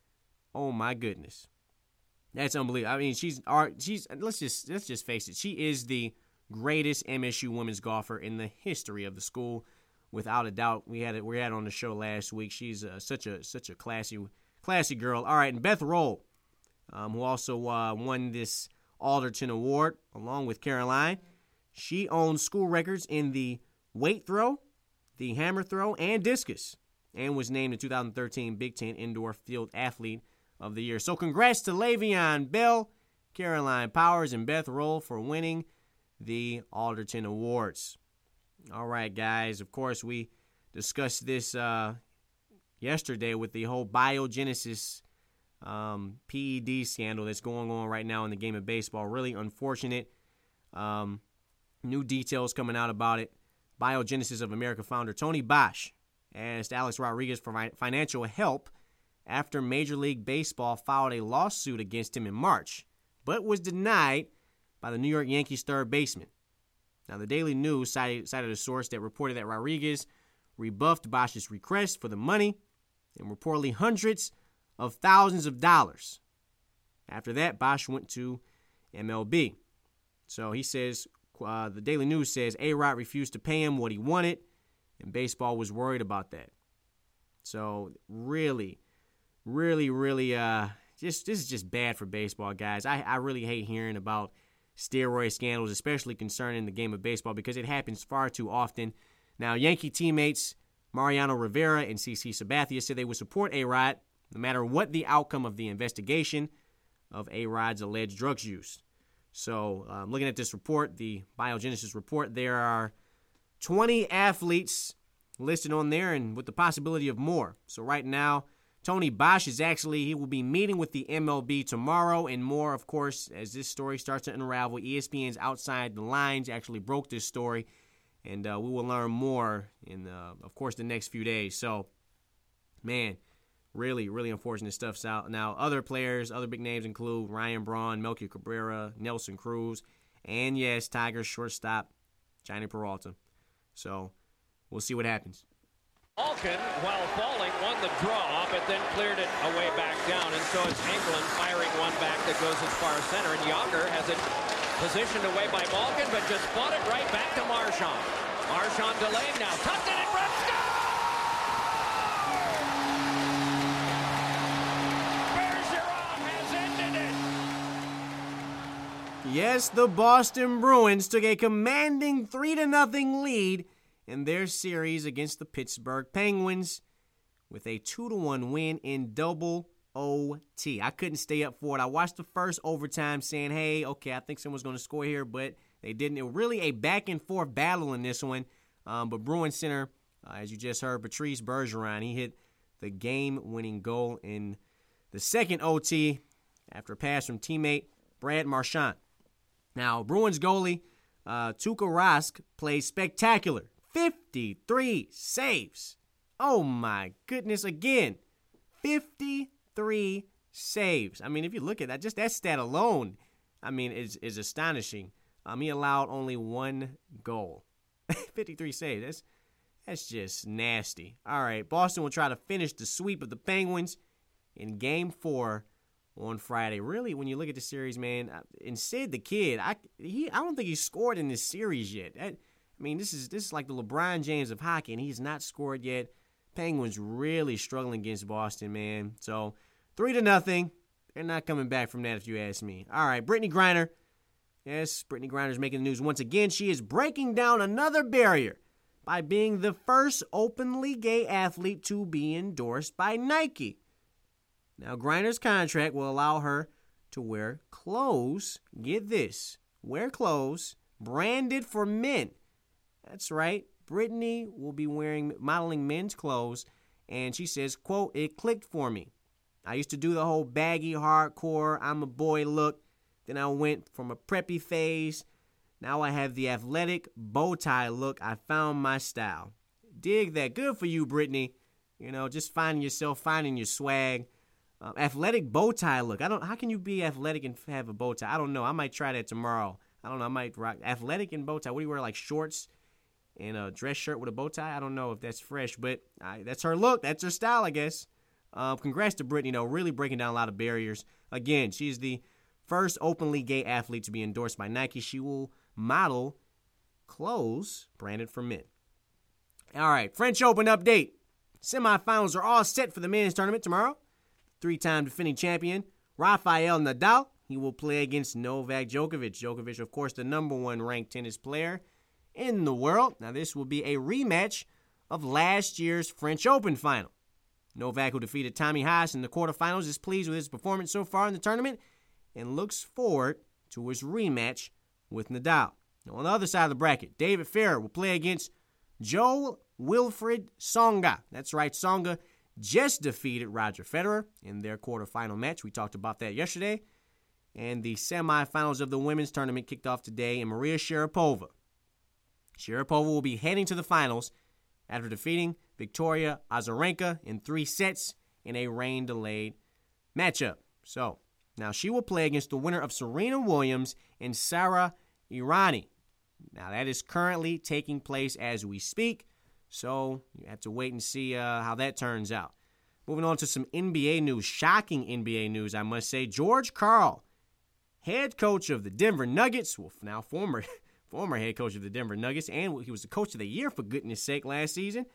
Oh, my goodness. That's unbelievable. I mean, she's she's let's just let's just face it. She is the greatest M S U women's golfer in the history of the school. without a doubt. We had it. We had it on the show last week. She's uh, such a such a classy classy girl. All right, and Beth Roll, um, who also uh, won this Alderton Award along with Caroline. She owns school records in the weight throw, the hammer throw, and discus, and was named the two thousand thirteen Big Ten Indoor Field Athlete of the Year. So congrats to Le'Veon Bell, Caroline Powers, and Beth Roll for winning the Alderton Awards. All right, guys. Of course, we discussed this uh, yesterday with the whole Biogenesis um, P E D scandal that's going on right now in the game of baseball. Really unfortunate. Um, new details coming out about it. Biogenesis of America founder Tony Bosch asked Alex Rodriguez for financial help after Major League Baseball filed a lawsuit against him in March, but was denied by the New York Yankees third baseman. Now, the Daily News cited, cited a source that reported that Rodriguez rebuffed Bosch's request for the money and reportedly hundreds of thousands of dollars. After that, Bosch went to M L B. So he says, uh, the Daily News says A-Rod refused to pay him what he wanted, and baseball was worried about that. So really, really, really, uh, just this is just bad for baseball, guys. I, I really hate hearing about steroid scandals, especially concerning the game of baseball, because it happens far too often. Now, Yankee teammates Mariano Rivera and CeCe Sabathia said they would support A-Rod no matter what the outcome of the investigation of A-Rod's alleged drugs use. So, um, looking at this report, the Biogenesis report, there are twenty athletes listed on there, and with the possibility of more. So right now, Tony Bosch is actually, he will be meeting with the M L B tomorrow, and more, of course, as this story starts to unravel. E S P N's Outside the Lines actually broke this story, and uh, we will learn more in, uh, of course, the next few days. So, man, really, really unfortunate stuff's out. Now, other players, other big names include Ryan Braun, Melky Cabrera, Nelson Cruz, and, yes, Tigers shortstop Johnny Peralta. So, we'll see what happens. Malkin, while falling, won the draw, but then cleared it away back down. And so it's England firing one back that goes as far center. And Yager has it positioned away by Malkin, but just fought it right back to Marchand. Marchand delayed now. Tucked it in front. Bergeron has ended it. Yes, the Boston Bruins took a commanding three to nothing lead in their series against the Pittsburgh Penguins with a two to one win in double O T. I couldn't stay up for it. I watched the first overtime saying, hey, okay, I think someone's going to score here, but they didn't. It was really a back-and-forth battle in this one. Um, but Bruins center, uh, as you just heard, Patrice Bergeron, he hit the game-winning goal in the second O T after a pass from teammate Brad Marchand. Now, Bruins goalie uh, Tuukka Rask played spectacular. fifty-three saves. Oh, my goodness. Again, fifty-three saves. I mean, if you look at that, just that stat alone, I mean, is is astonishing. Um, he allowed only one goal. fifty-three saves. That's, that's just nasty. All right, Boston will try to finish the sweep of the Penguins in Game four on Friday. Really, when you look at the series, man, and Sid the Kid, I he I don't think he scored in this series yet. That, I mean, this is this is like the LeBron James of hockey, and he's not scored yet. Penguins really struggling against Boston, man. So, three to nothing. They're not coming back from that, if you ask me. All right, Brittney Griner. Yes, Brittney Griner's making the news once again. She is breaking down another barrier by being the first openly gay athlete to be endorsed by Nike. Now, Griner's contract will allow her to wear clothes. Get this. Wear clothes branded for men. That's right. Brittney will be wearing, modeling men's clothes, and she says, quote, "It clicked for me. I used to do the whole baggy, hardcore, I'm a boy look. Then I went from a preppy phase. Now I have the athletic bow tie look. I found my style." Dig that. Good for you, Brittney. You know, just finding yourself, finding your swag. Uh, athletic bow tie look. I don't. How can you be athletic and have a bow tie? I don't know. I might try that tomorrow. I don't know. I might rock athletic and bow tie. What do you wear, like shorts and a dress shirt with a bow tie? I don't know if that's fresh, but uh, that's her look. That's her style, I guess. Uh, congrats to Brittney, though, really breaking down a lot of barriers. Again, she's the first openly gay athlete to be endorsed by Nike. She will model clothes branded for men. All right, French Open update. Semifinals are all set for the men's tournament tomorrow. Three-time defending champion Rafael Nadal. He will play against Novak Djokovic. Djokovic, of course, the number one ranked tennis player in the world. Now, this will be a rematch of last year's French Open final. Novak, who defeated Tommy Haas in the quarterfinals, is pleased with his performance so far in the tournament and looks forward to his rematch with Nadal. Now, on the other side of the bracket, David Ferrer will play against Joe Wilfried Tsonga. That's right, Tsonga just defeated Roger Federer in their quarterfinal match. We talked about that yesterday. And the semifinals of the women's tournament kicked off today, and Maria Sharapova. Sharapova will be heading to the finals after defeating Victoria Azarenka in three sets in a rain-delayed matchup. So, now she will play against the winner of Serena Williams and Sara Errani. Now, that is currently taking place as we speak, so you have to wait and see uh, how that turns out. Moving on to some N B A news, shocking N B A news, I must say. George Karl, head coach of the Denver Nuggets, well, now former former head coach of the Denver Nuggets, and he was the coach of the year, for goodness sake, last season.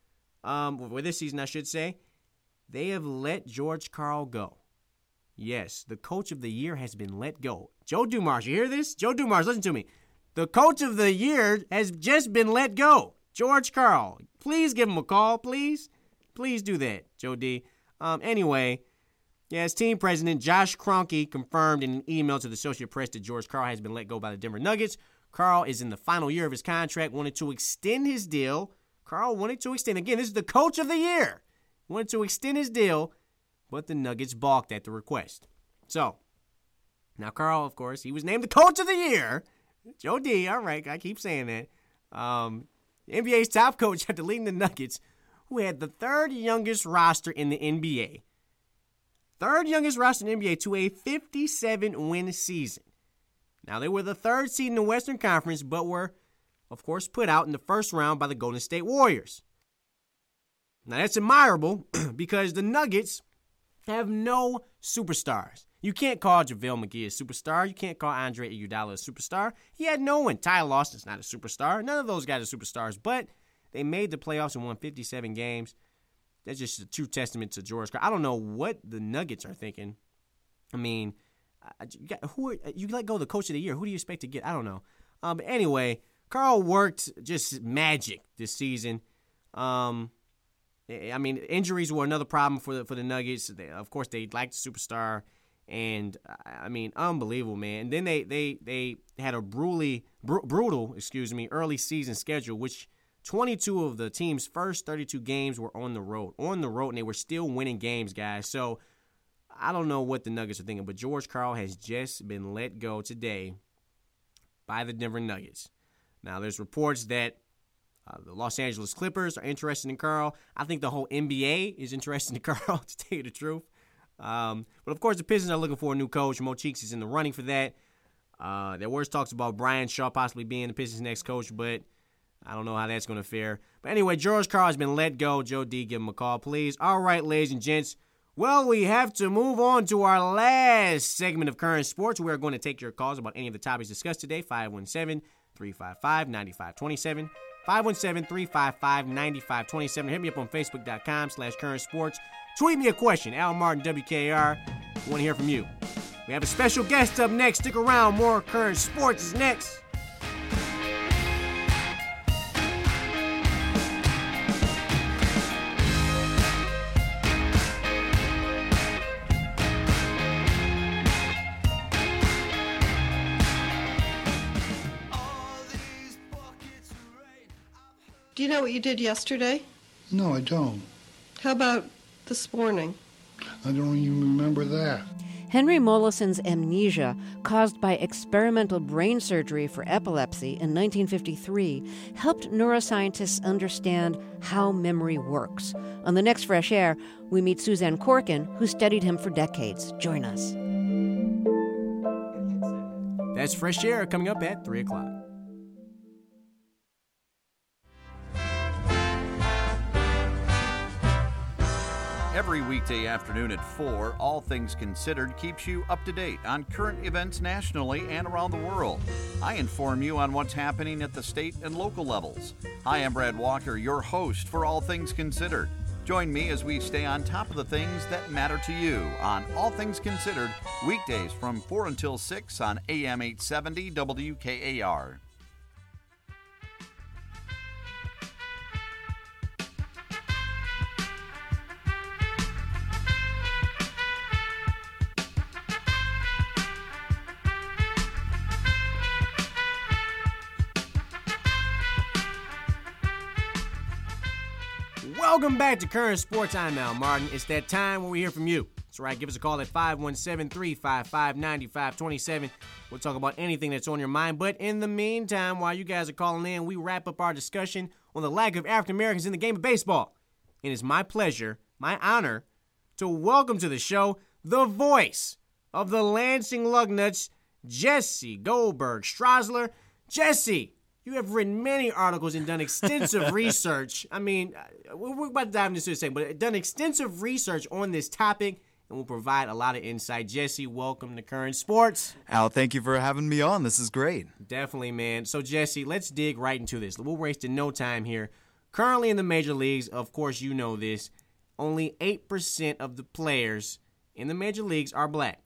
Um, or this season, I should say. They have let George Karl go. Yes, the coach of the year has been let go. Joe Dumars, you hear this? Joe Dumars, listen to me. The coach of the year has just been let go. George Karl. Please give him a call, please. Please do that, Joe D. Um, anyway, yes, team president Josh Kroenke confirmed in an email to the Associated Press that George Karl has been let go by the Denver Nuggets. Karl is in the final year of his contract, wanted to extend his deal. Karl wanted to extend. Again, this is the coach of the year. Wanted to extend his deal, but the Nuggets balked at the request. So, now Karl, of course, he was named the coach of the year. Joe D, all right, I keep saying that. Um, the N B A's top coach after leading the Nuggets, who had the third youngest roster in the N B A. Third youngest roster in the N B A to a fifty-seven win season. Now, they were the third seed in the Western Conference, but were, of course, put out in the first round by the Golden State Warriors. Now, that's admirable because the Nuggets have no superstars. You can't call JaVale McGee a superstar. You can't call Andre Iguodala a superstar. He had no one. Ty Lawson's not a superstar. None of those guys are superstars, but they made the playoffs and won fifty-seven games. That's just a true testament to George Karl. I don't know what the Nuggets are thinking. I mean, you, got, who are, you let go the coach of the year. Who do you expect to get? I don't know. Um, but anyway, Karl worked just magic this season. Um, I mean, injuries were another problem for the, for the Nuggets. They, of course, they lacked a superstar. And, I mean, unbelievable, man. And then they they, they had a brutally, br- brutal, excuse me, early season schedule, which twenty-two of the team's first thirty-two games were on the road. On the road, and they were still winning games, guys. So, I don't know what the Nuggets are thinking, but George Karl has just been let go today by the Denver Nuggets. Now, there's reports that uh, the Los Angeles Clippers are interested in Karl. I think the whole N B A is interested in Karl, to tell you the truth. Um, but, of course, the Pistons are looking for a new coach. Mo Cheeks is in the running for that. Uh, there were talks about Brian Shaw possibly being the Pistons' next coach, but I don't know how that's going to fare. But anyway, George Karl has been let go. Joe D, give him a call, please. All right, ladies and gents. Well, we have to move on to our last segment of Current Sports. We are going to take your calls about any of the topics discussed today. five one seven, three five five, nine five two seven. five one seven, three five five, nine five two seven. Hit me up on Facebook.com slash Current Sports. Tweet me a question, Al Martin, W K A R. We want to hear from you. We have a special guest up next. Stick around. More Current Sports is next. Do you know what you did yesterday? No, I don't. How about this morning? I don't even remember that. Henry Mollison's amnesia, caused by experimental brain surgery for epilepsy in nineteen fifty-three, helped neuroscientists understand how memory works. On the next Fresh Air, we meet Suzanne Corkin, who studied him for decades. Join us. That's Fresh Air coming up at three o'clock. Every weekday afternoon at four, All Things Considered keeps you up to date on current events nationally and around the world. I inform you on what's happening at the state and local levels. Hi, I'm Brad Walker, your host for All Things Considered. Join me as we stay on top of the things that matter to you on All Things Considered, weekdays from four until six on A M eight seventy W K A R. Welcome back to Current Sports. I'm Al Martin. It's that time when we hear from you. That's right. Give us a call at five one seven, three five five, nine five two seven. We'll talk about anything that's on your mind. But in the meantime, while you guys are calling in, we wrap up our discussion on the lack of African Americans in the game of baseball. And it's my pleasure, my honor, to welcome to the show the voice of the Lansing Lugnuts, Jesse Goldberg Strasler. Jesse, you have written many articles and done extensive research. I mean, we're about to dive into this in a second, but done extensive research on this topic and will provide a lot of insight. Jesse, welcome to Current Sports. Al, thank you for having me on. This is great. Definitely, man. So, Jesse, let's dig right into this. We'll waste no time here. Currently in the major leagues, of course you know this, only eight percent of the players in the major leagues are black.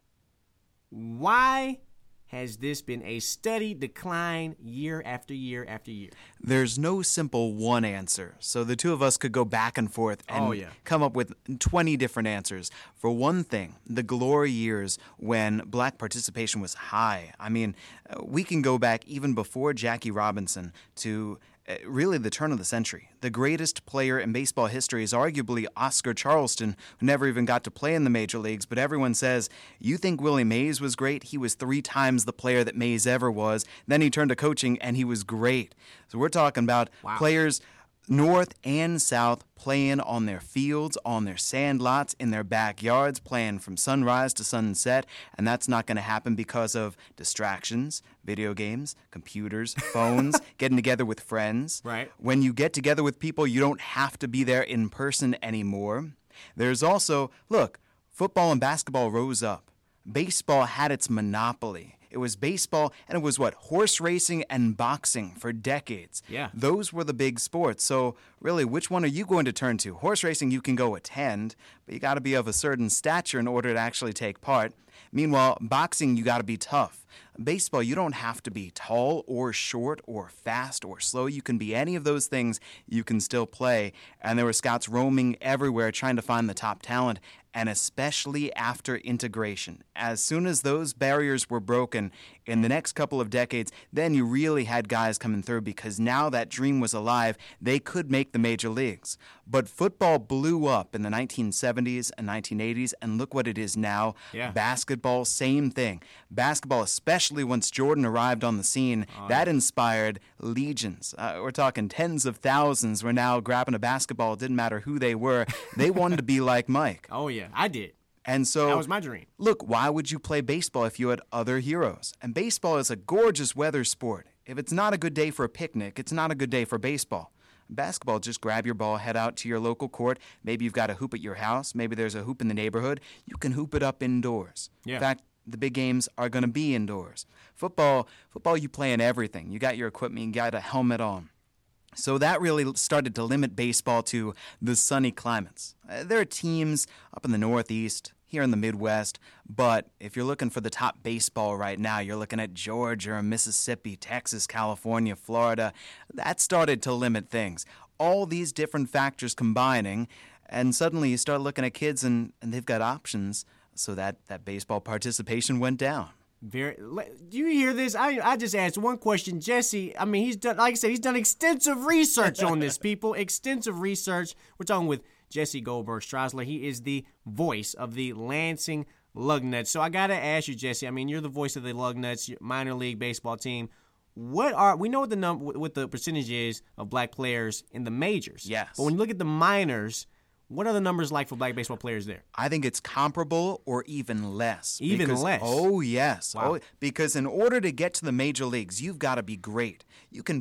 Why has this been a steady decline year after year after year? There's no simple one answer. So the two of us could go back and forth and oh, yeah. come up with twenty different answers. For one thing, the glory years when black participation was high. I mean, we can go back even before Jackie Robinson to really the turn of the century. The greatest player in baseball history is arguably Oscar Charleston, who never even got to play in the major leagues, but everyone says, you think Willie Mays was great? He was three times the player that Mays ever was. Then he turned to coaching, and he was great. So we're talking about wow. players north and south playing on their fields, on their sand lots, in their backyards, playing from sunrise to sunset, and that's not going to happen because of distractions, video games, computers, phones, getting together with friends. Right. When you get together with people, you don't have to be there in person anymore. There's also, look, football and basketball rose up. Baseball had its monopoly. It was baseball, and it was what? Horse racing and boxing for decades. Yeah. Those were the big sports. So, really, which one are you going to turn to? Horse racing you can go attend, but you got to be of a certain stature in order to actually take part. Meanwhile, boxing, you got to be tough. Baseball, you don't have to be tall or short or fast or slow. You can be any of those things. You can still play. And there were scouts roaming everywhere trying to find the top talent, and especially after integration. As soon as those barriers were broken in the next couple of decades, then you really had guys coming through because now that dream was alive. They could make the major leagues. But football blew up in the nineteen seventies and nineteen eighties, and look what it is now. Yeah. Basketball, same thing. Basketball, especially once Jordan arrived on the scene, oh, that yeah. inspired legions. Uh, we're talking tens of thousands were now grabbing a basketball. It didn't matter who they were. They wanted to be like Mike. Oh, yeah, I did. And so, that was my dream. Look, why would you play baseball if you had other heroes? And baseball is a gorgeous weather sport. If it's not a good day for a picnic, it's not a good day for baseball. Basketball, just grab your ball, head out to your local court. Maybe you've got a hoop at your house. Maybe there's a hoop in the neighborhood. You can hoop it up indoors. Yeah. In fact, the big games are going to be indoors. Football, football, you play in everything. You got your equipment, you got a helmet on. So that really started to limit baseball to the sunny climates. Uh, there are teams up in the Northeast, here in the Midwest, but if you're looking for the top baseball right now, you're looking at Georgia, Mississippi, Texas, California, Florida. That started to limit things. All these different factors combining, and suddenly you start looking at kids and, and they've got options, so that, that baseball participation went down. Very. Do you hear this? I I just asked one question, Jesse. I mean, he's done, like I said, he's done extensive research on this, people. Extensive research. We're talking with Jesse Goldberg Strasler. He is the voice of the Lansing Lugnuts. So I gotta ask you, Jesse. I mean, you're the voice of the Lugnuts, minor league baseball team. What are we know what the number, what the percentage is of black players in the majors? Yes. But when you look at the minors, what are the numbers like for black baseball players there? I think it's comparable or even less. Even because, less? Oh, yes. Wow. Oh, because in order to get to the major leagues, you've got to be great. You can pick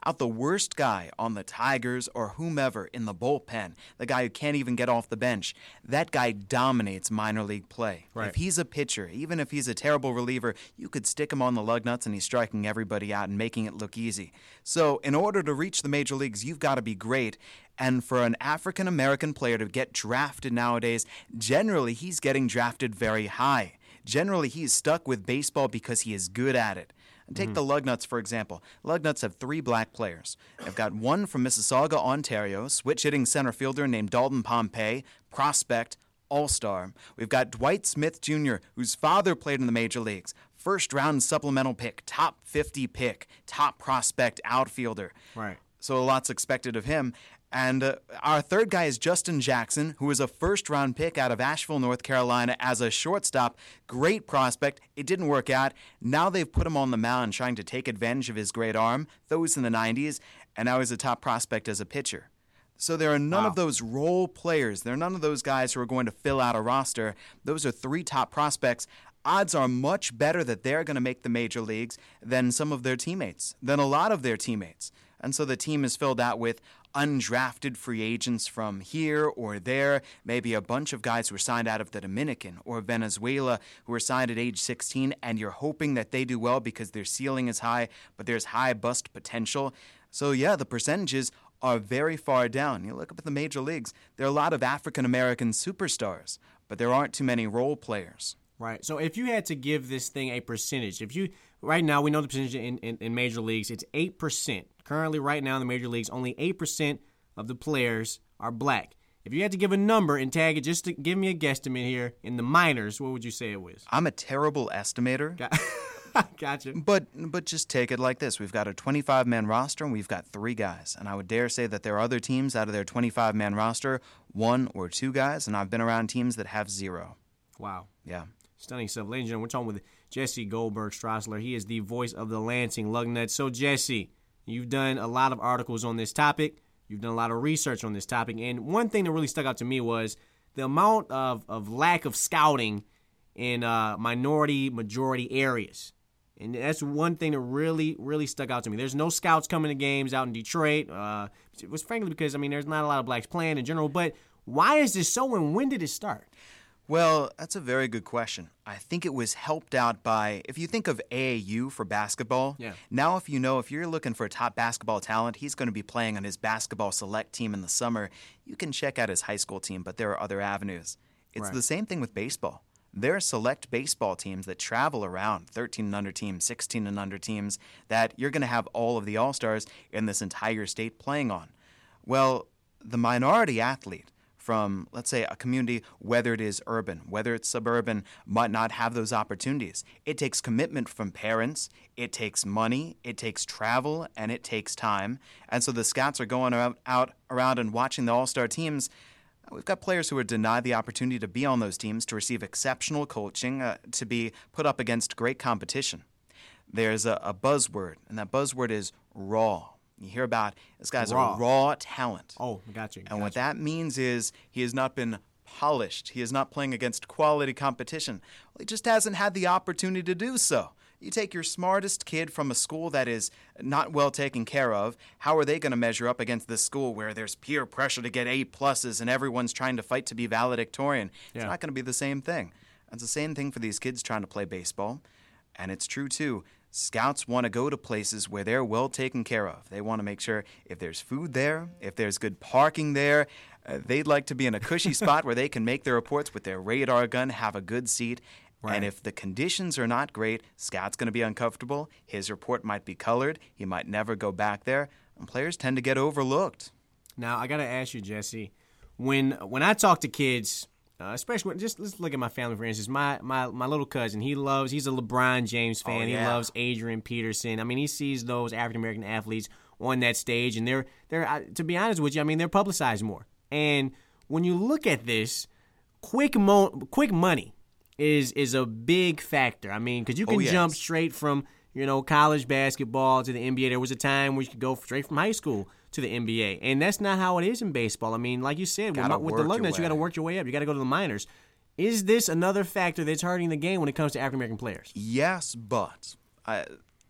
out the worst guy on the Tigers or whomever in the bullpen, the guy who can't even get off the bench, that guy dominates minor league play. Right. If he's a pitcher, even if he's a terrible reliever, you could stick him on the lug nuts and he's striking everybody out and making it look easy. So in order to reach the major leagues, you've got to be great. And for an African-American player to get drafted nowadays, generally he's getting drafted very high. Generally, he's stuck with baseball because he is good at it. Take mm-hmm. the Lugnuts, for example. Lugnuts have three black players. They've got one from Mississauga, Ontario, switch-hitting center fielder named Dalton Pompey, prospect, all-star. We've got Dwight Smith Junior, whose father played in the major leagues. First-round supplemental pick, top fifty pick, top prospect outfielder. Right. So lots expected of him. And uh, our third guy is Justin Jackson, who was a first-round pick out of Asheville, North Carolina as a shortstop. Great prospect. It didn't work out. Now they've put him on the mound trying to take advantage of his great arm. Those in the nineties, and now he's a top prospect as a pitcher. So there are none wow. of those role players. There are none of those guys who are going to fill out a roster. Those are three top prospects. Odds are much better that they're going to make the major leagues than some of their teammates, than a lot of their teammates. And so the team is filled out with undrafted free agents from here or there, maybe a bunch of guys who were signed out of the Dominican or Venezuela who were signed at age sixteen, and you're hoping that they do well because their ceiling is high, but there's high bust potential. So yeah, the percentages are very far down. You look up at the major leagues, there are a lot of African-American superstars, but there aren't too many role players. Right. So if you had to give this thing a percentage, if you right now we know the percentage in, in, in major leagues, it's eight percent. Currently, right now in the major leagues, only eight percent of the players are black. If you had to give a number and tag it, just to give me a guesstimate here, in the minors, what would you say it was? I'm a terrible estimator. Got- Gotcha. But but just take it like this. We've got a twenty-five man roster, and we've got three guys. And I would dare say that there are other teams out of their twenty-five man roster, one or two guys, and I've been around teams that have zero. Wow. Yeah. Stunning stuff. Ladies and gentlemen, we're talking with Jesse Goldberg-Strassler. He is the voice of the Lansing Lugnuts. So, Jesse, you've done a lot of articles on this topic. You've done a lot of research on this topic. And one thing that really stuck out to me was the amount of, of lack of scouting in uh, minority, majority areas. And that's one thing that really, really stuck out to me. There's no scouts coming to games out in Detroit. Uh, it was frankly because, I mean, there's not a lot of blacks playing in general. But why is this so, and when did it start? Well, that's a very good question. I think it was helped out by, if you think of A A U for basketball, yeah. now if you know, if you're looking for a top basketball talent, he's going to be playing on his basketball select team in the summer. You can check out his high school team, but there are other avenues. It's Right. the same thing with baseball. There are select baseball teams that travel around, thirteen and under teams, sixteen and under teams, that you're going to have all of the all-stars in this entire state playing on. Well, the minority athlete from, let's say, a community, whether it is urban, whether it's suburban, might not have those opportunities. It takes commitment from parents, it takes money, it takes travel, and it takes time. And so the scouts are going out, out around and watching the all-star teams. We've got players who are denied the opportunity to be on those teams, to receive exceptional coaching, uh, to be put up against great competition. There's a, a buzzword, and that buzzword is raw. You hear about this guy's Raw. a raw talent. Oh, got you. And got what you. that means is he has not been polished. He is not playing against quality competition. Well, he just hasn't had the opportunity to do so. You take your smartest kid from a school that is not well taken care of. How are they going to measure up against this school where there's peer pressure to get A pluses and everyone's trying to fight to be valedictorian? Yeah. It's not going to be the same thing. It's the same thing for these kids trying to play baseball. And it's true, too. Scouts want to go to places where they're well taken care of. They want to make sure if there's food there, if there's good parking there, uh, they'd like to be in a cushy spot where they can make their reports with their radar gun, have a good seat. Right. And if the conditions are not great, Scout's going to be uncomfortable. His report might be colored. He might never go back there. And players tend to get overlooked. Now, I got to ask you, Jesse, when when I talk to kids, uh, especially when, just let's look at my family, for instance. My, my my little cousin, he loves, he's a LeBron James fan. Oh, yeah. He loves Adrian Peterson. I mean, he sees those African-American athletes on that stage, and they're, they're uh, to be honest with you, I mean, they're publicized more. And when you look at this, quick mo- quick money is is a big factor. I mean, because you can Oh, yes. jump straight from, you know, college basketball to the N B A. There was a time where you could go straight from high school to the N B A, and that's not how it is in baseball. I mean, like you said, with, Gotta with the work your Lugnuts, you got to way. work your way up. You got to go to the minors. Is this another factor that's hurting the game when it comes to African American players? Yes, but I,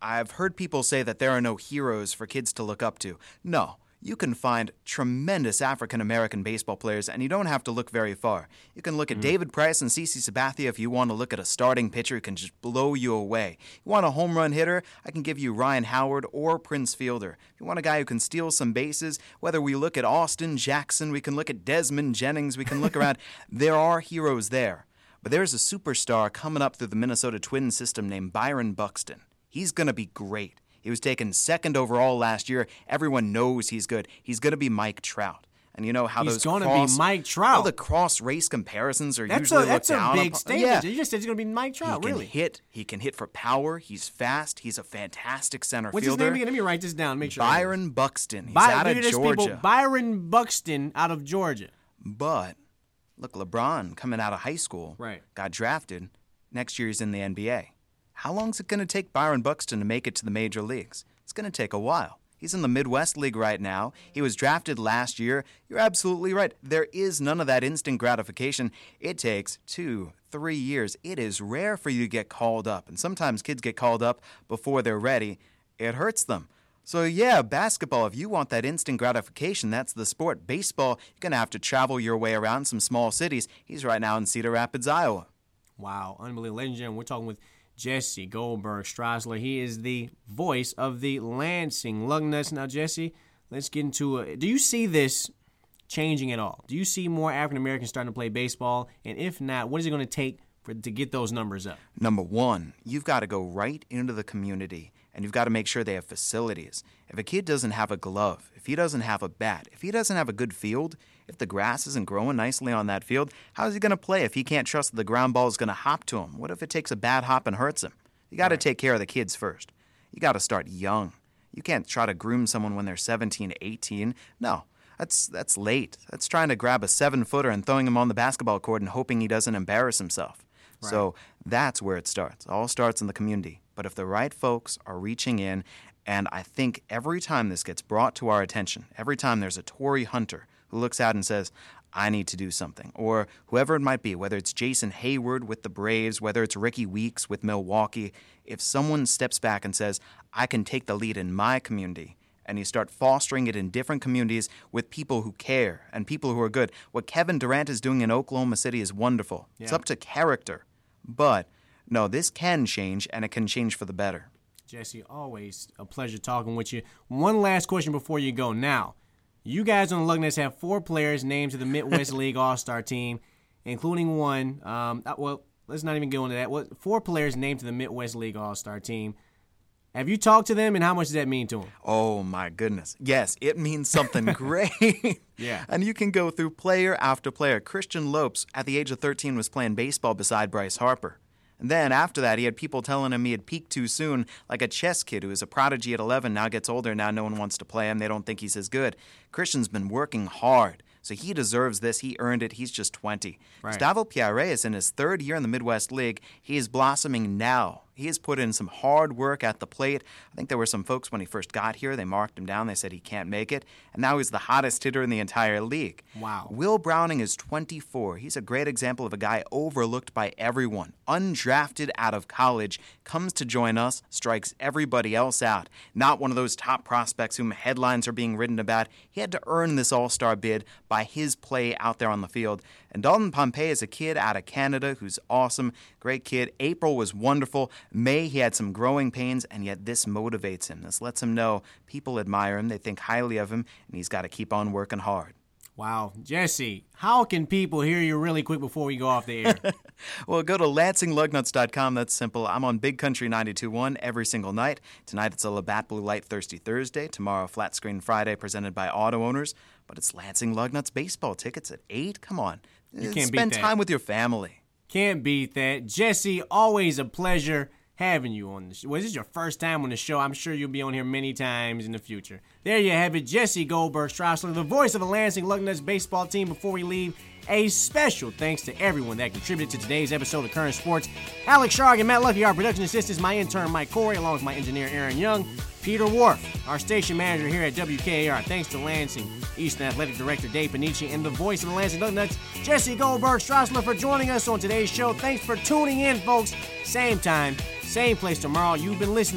I've heard people say that there are no heroes for kids to look up to. No. You can find tremendous African-American baseball players, and you don't have to look very far. You can look at mm. David Price and CeCe Sabathia if you want to look at a starting pitcher who can just blow you away. You want a home run hitter? I can give you Ryan Howard or Prince Fielder. If you want a guy who can steal some bases, whether we look at Austin Jackson, we can look at Desmond Jennings, we can look around. There are heroes there. But there's a superstar coming up through the Minnesota Twins system named Byron Buxton. He's going to be great. He was taken second overall last year. Everyone knows he's good. He's going to be Mike Trout. And you know how he's those going cross, to be Mike Trout. All the cross-race comparisons are that's usually a, that's looked down That's a big upon. statement. Yeah. You just said he's going to be Mike Trout, he really. He can hit. He can hit for power. He's fast. He's a fantastic center What's fielder. What's his name again? Let me write this down. Make sure. Byron Buxton. He's By, out of Georgia. People, Byron Buxton out of Georgia. But, look, LeBron coming out of high school right. got drafted. Next year he's in the N B A. How long is it going to take Byron Buxton to make it to the major leagues? It's going to take a while. He's in the Midwest League right now. He was drafted last year. You're absolutely right. There is none of that instant gratification. It takes two, three years. It is rare for you to get called up. And sometimes kids get called up before they're ready. It hurts them. So, yeah, basketball, if you want that instant gratification, that's the sport. Baseball, you're going to have to travel your way around some small cities. He's right now in Cedar Rapids, Iowa. Wow, unbelievable. Ladies and gentlemen, we're talking with Jesse Goldberg Strassler. He is the voice of the Lansing Lugnuts. Now, Jesse, let's get into it. Do you see this changing at all? Do you see more African Americans starting to play baseball? And if not, what is it going to take for to get those numbers up? Number one, you've got to go right into the community, and you've got to make sure they have facilities. If a kid doesn't have a glove, if he doesn't have a bat, if he doesn't have a good field, if the grass isn't growing nicely on that field, how is he going to play if he can't trust that the ground ball is going to hop to him? What if it takes a bad hop and hurts him? You got to right. take care of the kids first. You got to start young. You can't try to groom someone when they're seventeen, eighteen. No, that's that's late. That's trying to grab a seven-footer and throwing him on the basketball court and hoping he doesn't embarrass himself. Right. So that's where it starts. It all starts in the community. But if the right folks are reaching in, and I think every time this gets brought to our attention, every time there's a Torii Hunter who looks out and says, I need to do something, or whoever it might be, whether it's Jason Hayward with the Braves, whether it's Ricky Weeks with Milwaukee, if someone steps back and says, I can take the lead in my community, and you start fostering it in different communities with people who care and people who are good. What Kevin Durant is doing in Oklahoma City is wonderful. Yeah. It's up to character. But, no, this can change, and it can change for the better. Jesse, always a pleasure talking with you. One last question before you go. Now, you guys on the Lugnuts have four players named to the Midwest League All-Star team, including one. Um, well, let's not even go into that. What four players named to the Midwest League All-Star team? Have you talked to them, and how much does that mean to them? Oh, my goodness. Yes, it means something great. Yeah. And you can go through player after player. Christian Lopes, at the age of thirteen, was playing baseball beside Bryce Harper. And then after that, he had people telling him he had peaked too soon, like a chess kid who was a prodigy at eleven, now gets older, now no one wants to play him. They don't think he's as good. Christian's been working hard, so he deserves this. He earned it. He's just twenty. Right. Gustavo Pierre is in his third year in the Midwest League. He is blossoming now. He has put in some hard work at the plate. I think there were some folks when he first got here, they marked him down. They said he can't make it. And now he's the hottest hitter in the entire league. Wow. Will Browning is twenty-four. He's a great example of a guy overlooked by everyone. Undrafted out of college, comes to join us, strikes everybody else out. Not one of those top prospects whom headlines are being written about. He had to earn this all-star bid by his play out there on the field. And Dalton Pompey is a kid out of Canada who's awesome, great kid. April was wonderful. May, he had some growing pains, and yet this motivates him. This lets him know people admire him, they think highly of him, and he's got to keep on working hard. Wow. Jesse, how can people hear you really quick before we go off the air? Well, go to Lansing Lugnuts dot com. That's simple. I'm on Big Country ninety-two point one every single night. Tonight it's a Labatt Blue Light Thirsty Thursday. Tomorrow, Flat Screen Friday presented by Auto Owners. But it's Lansing Lugnuts baseball tickets at eight. Come on. You can't Spend beat that. time with your family. Can't beat that. Jesse, always a pleasure having you on the show. Well, this is your first time on the show. I'm sure you'll be on here many times in the future. There you have it, Jesse Goldberg Strassler, the voice of the Lansing Lugnuts baseball team. Before we leave, a special thanks to everyone that contributed to today's episode of Current Sports. Alex Sharg and Matt Lucky, our production assistants, my intern Mike Corey, along with my engineer Aaron Young, Peter Wharf, our station manager here at W K A R. Thanks to Lansing Eastern Athletic Director Dave Panici and the voice of the Lansing Lugnuts, Jesse Goldberg Strassler, for joining us on today's show. Thanks for tuning in, folks. Same time, same place tomorrow. You've been listening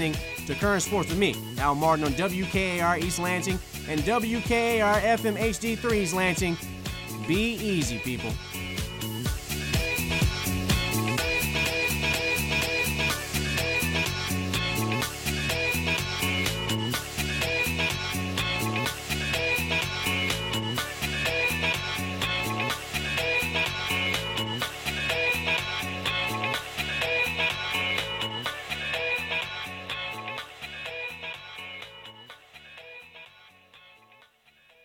to Current Sports with me, Al Martin, on W K A R East Lansing and W K A R F M H D three East Lansing. Be easy, people.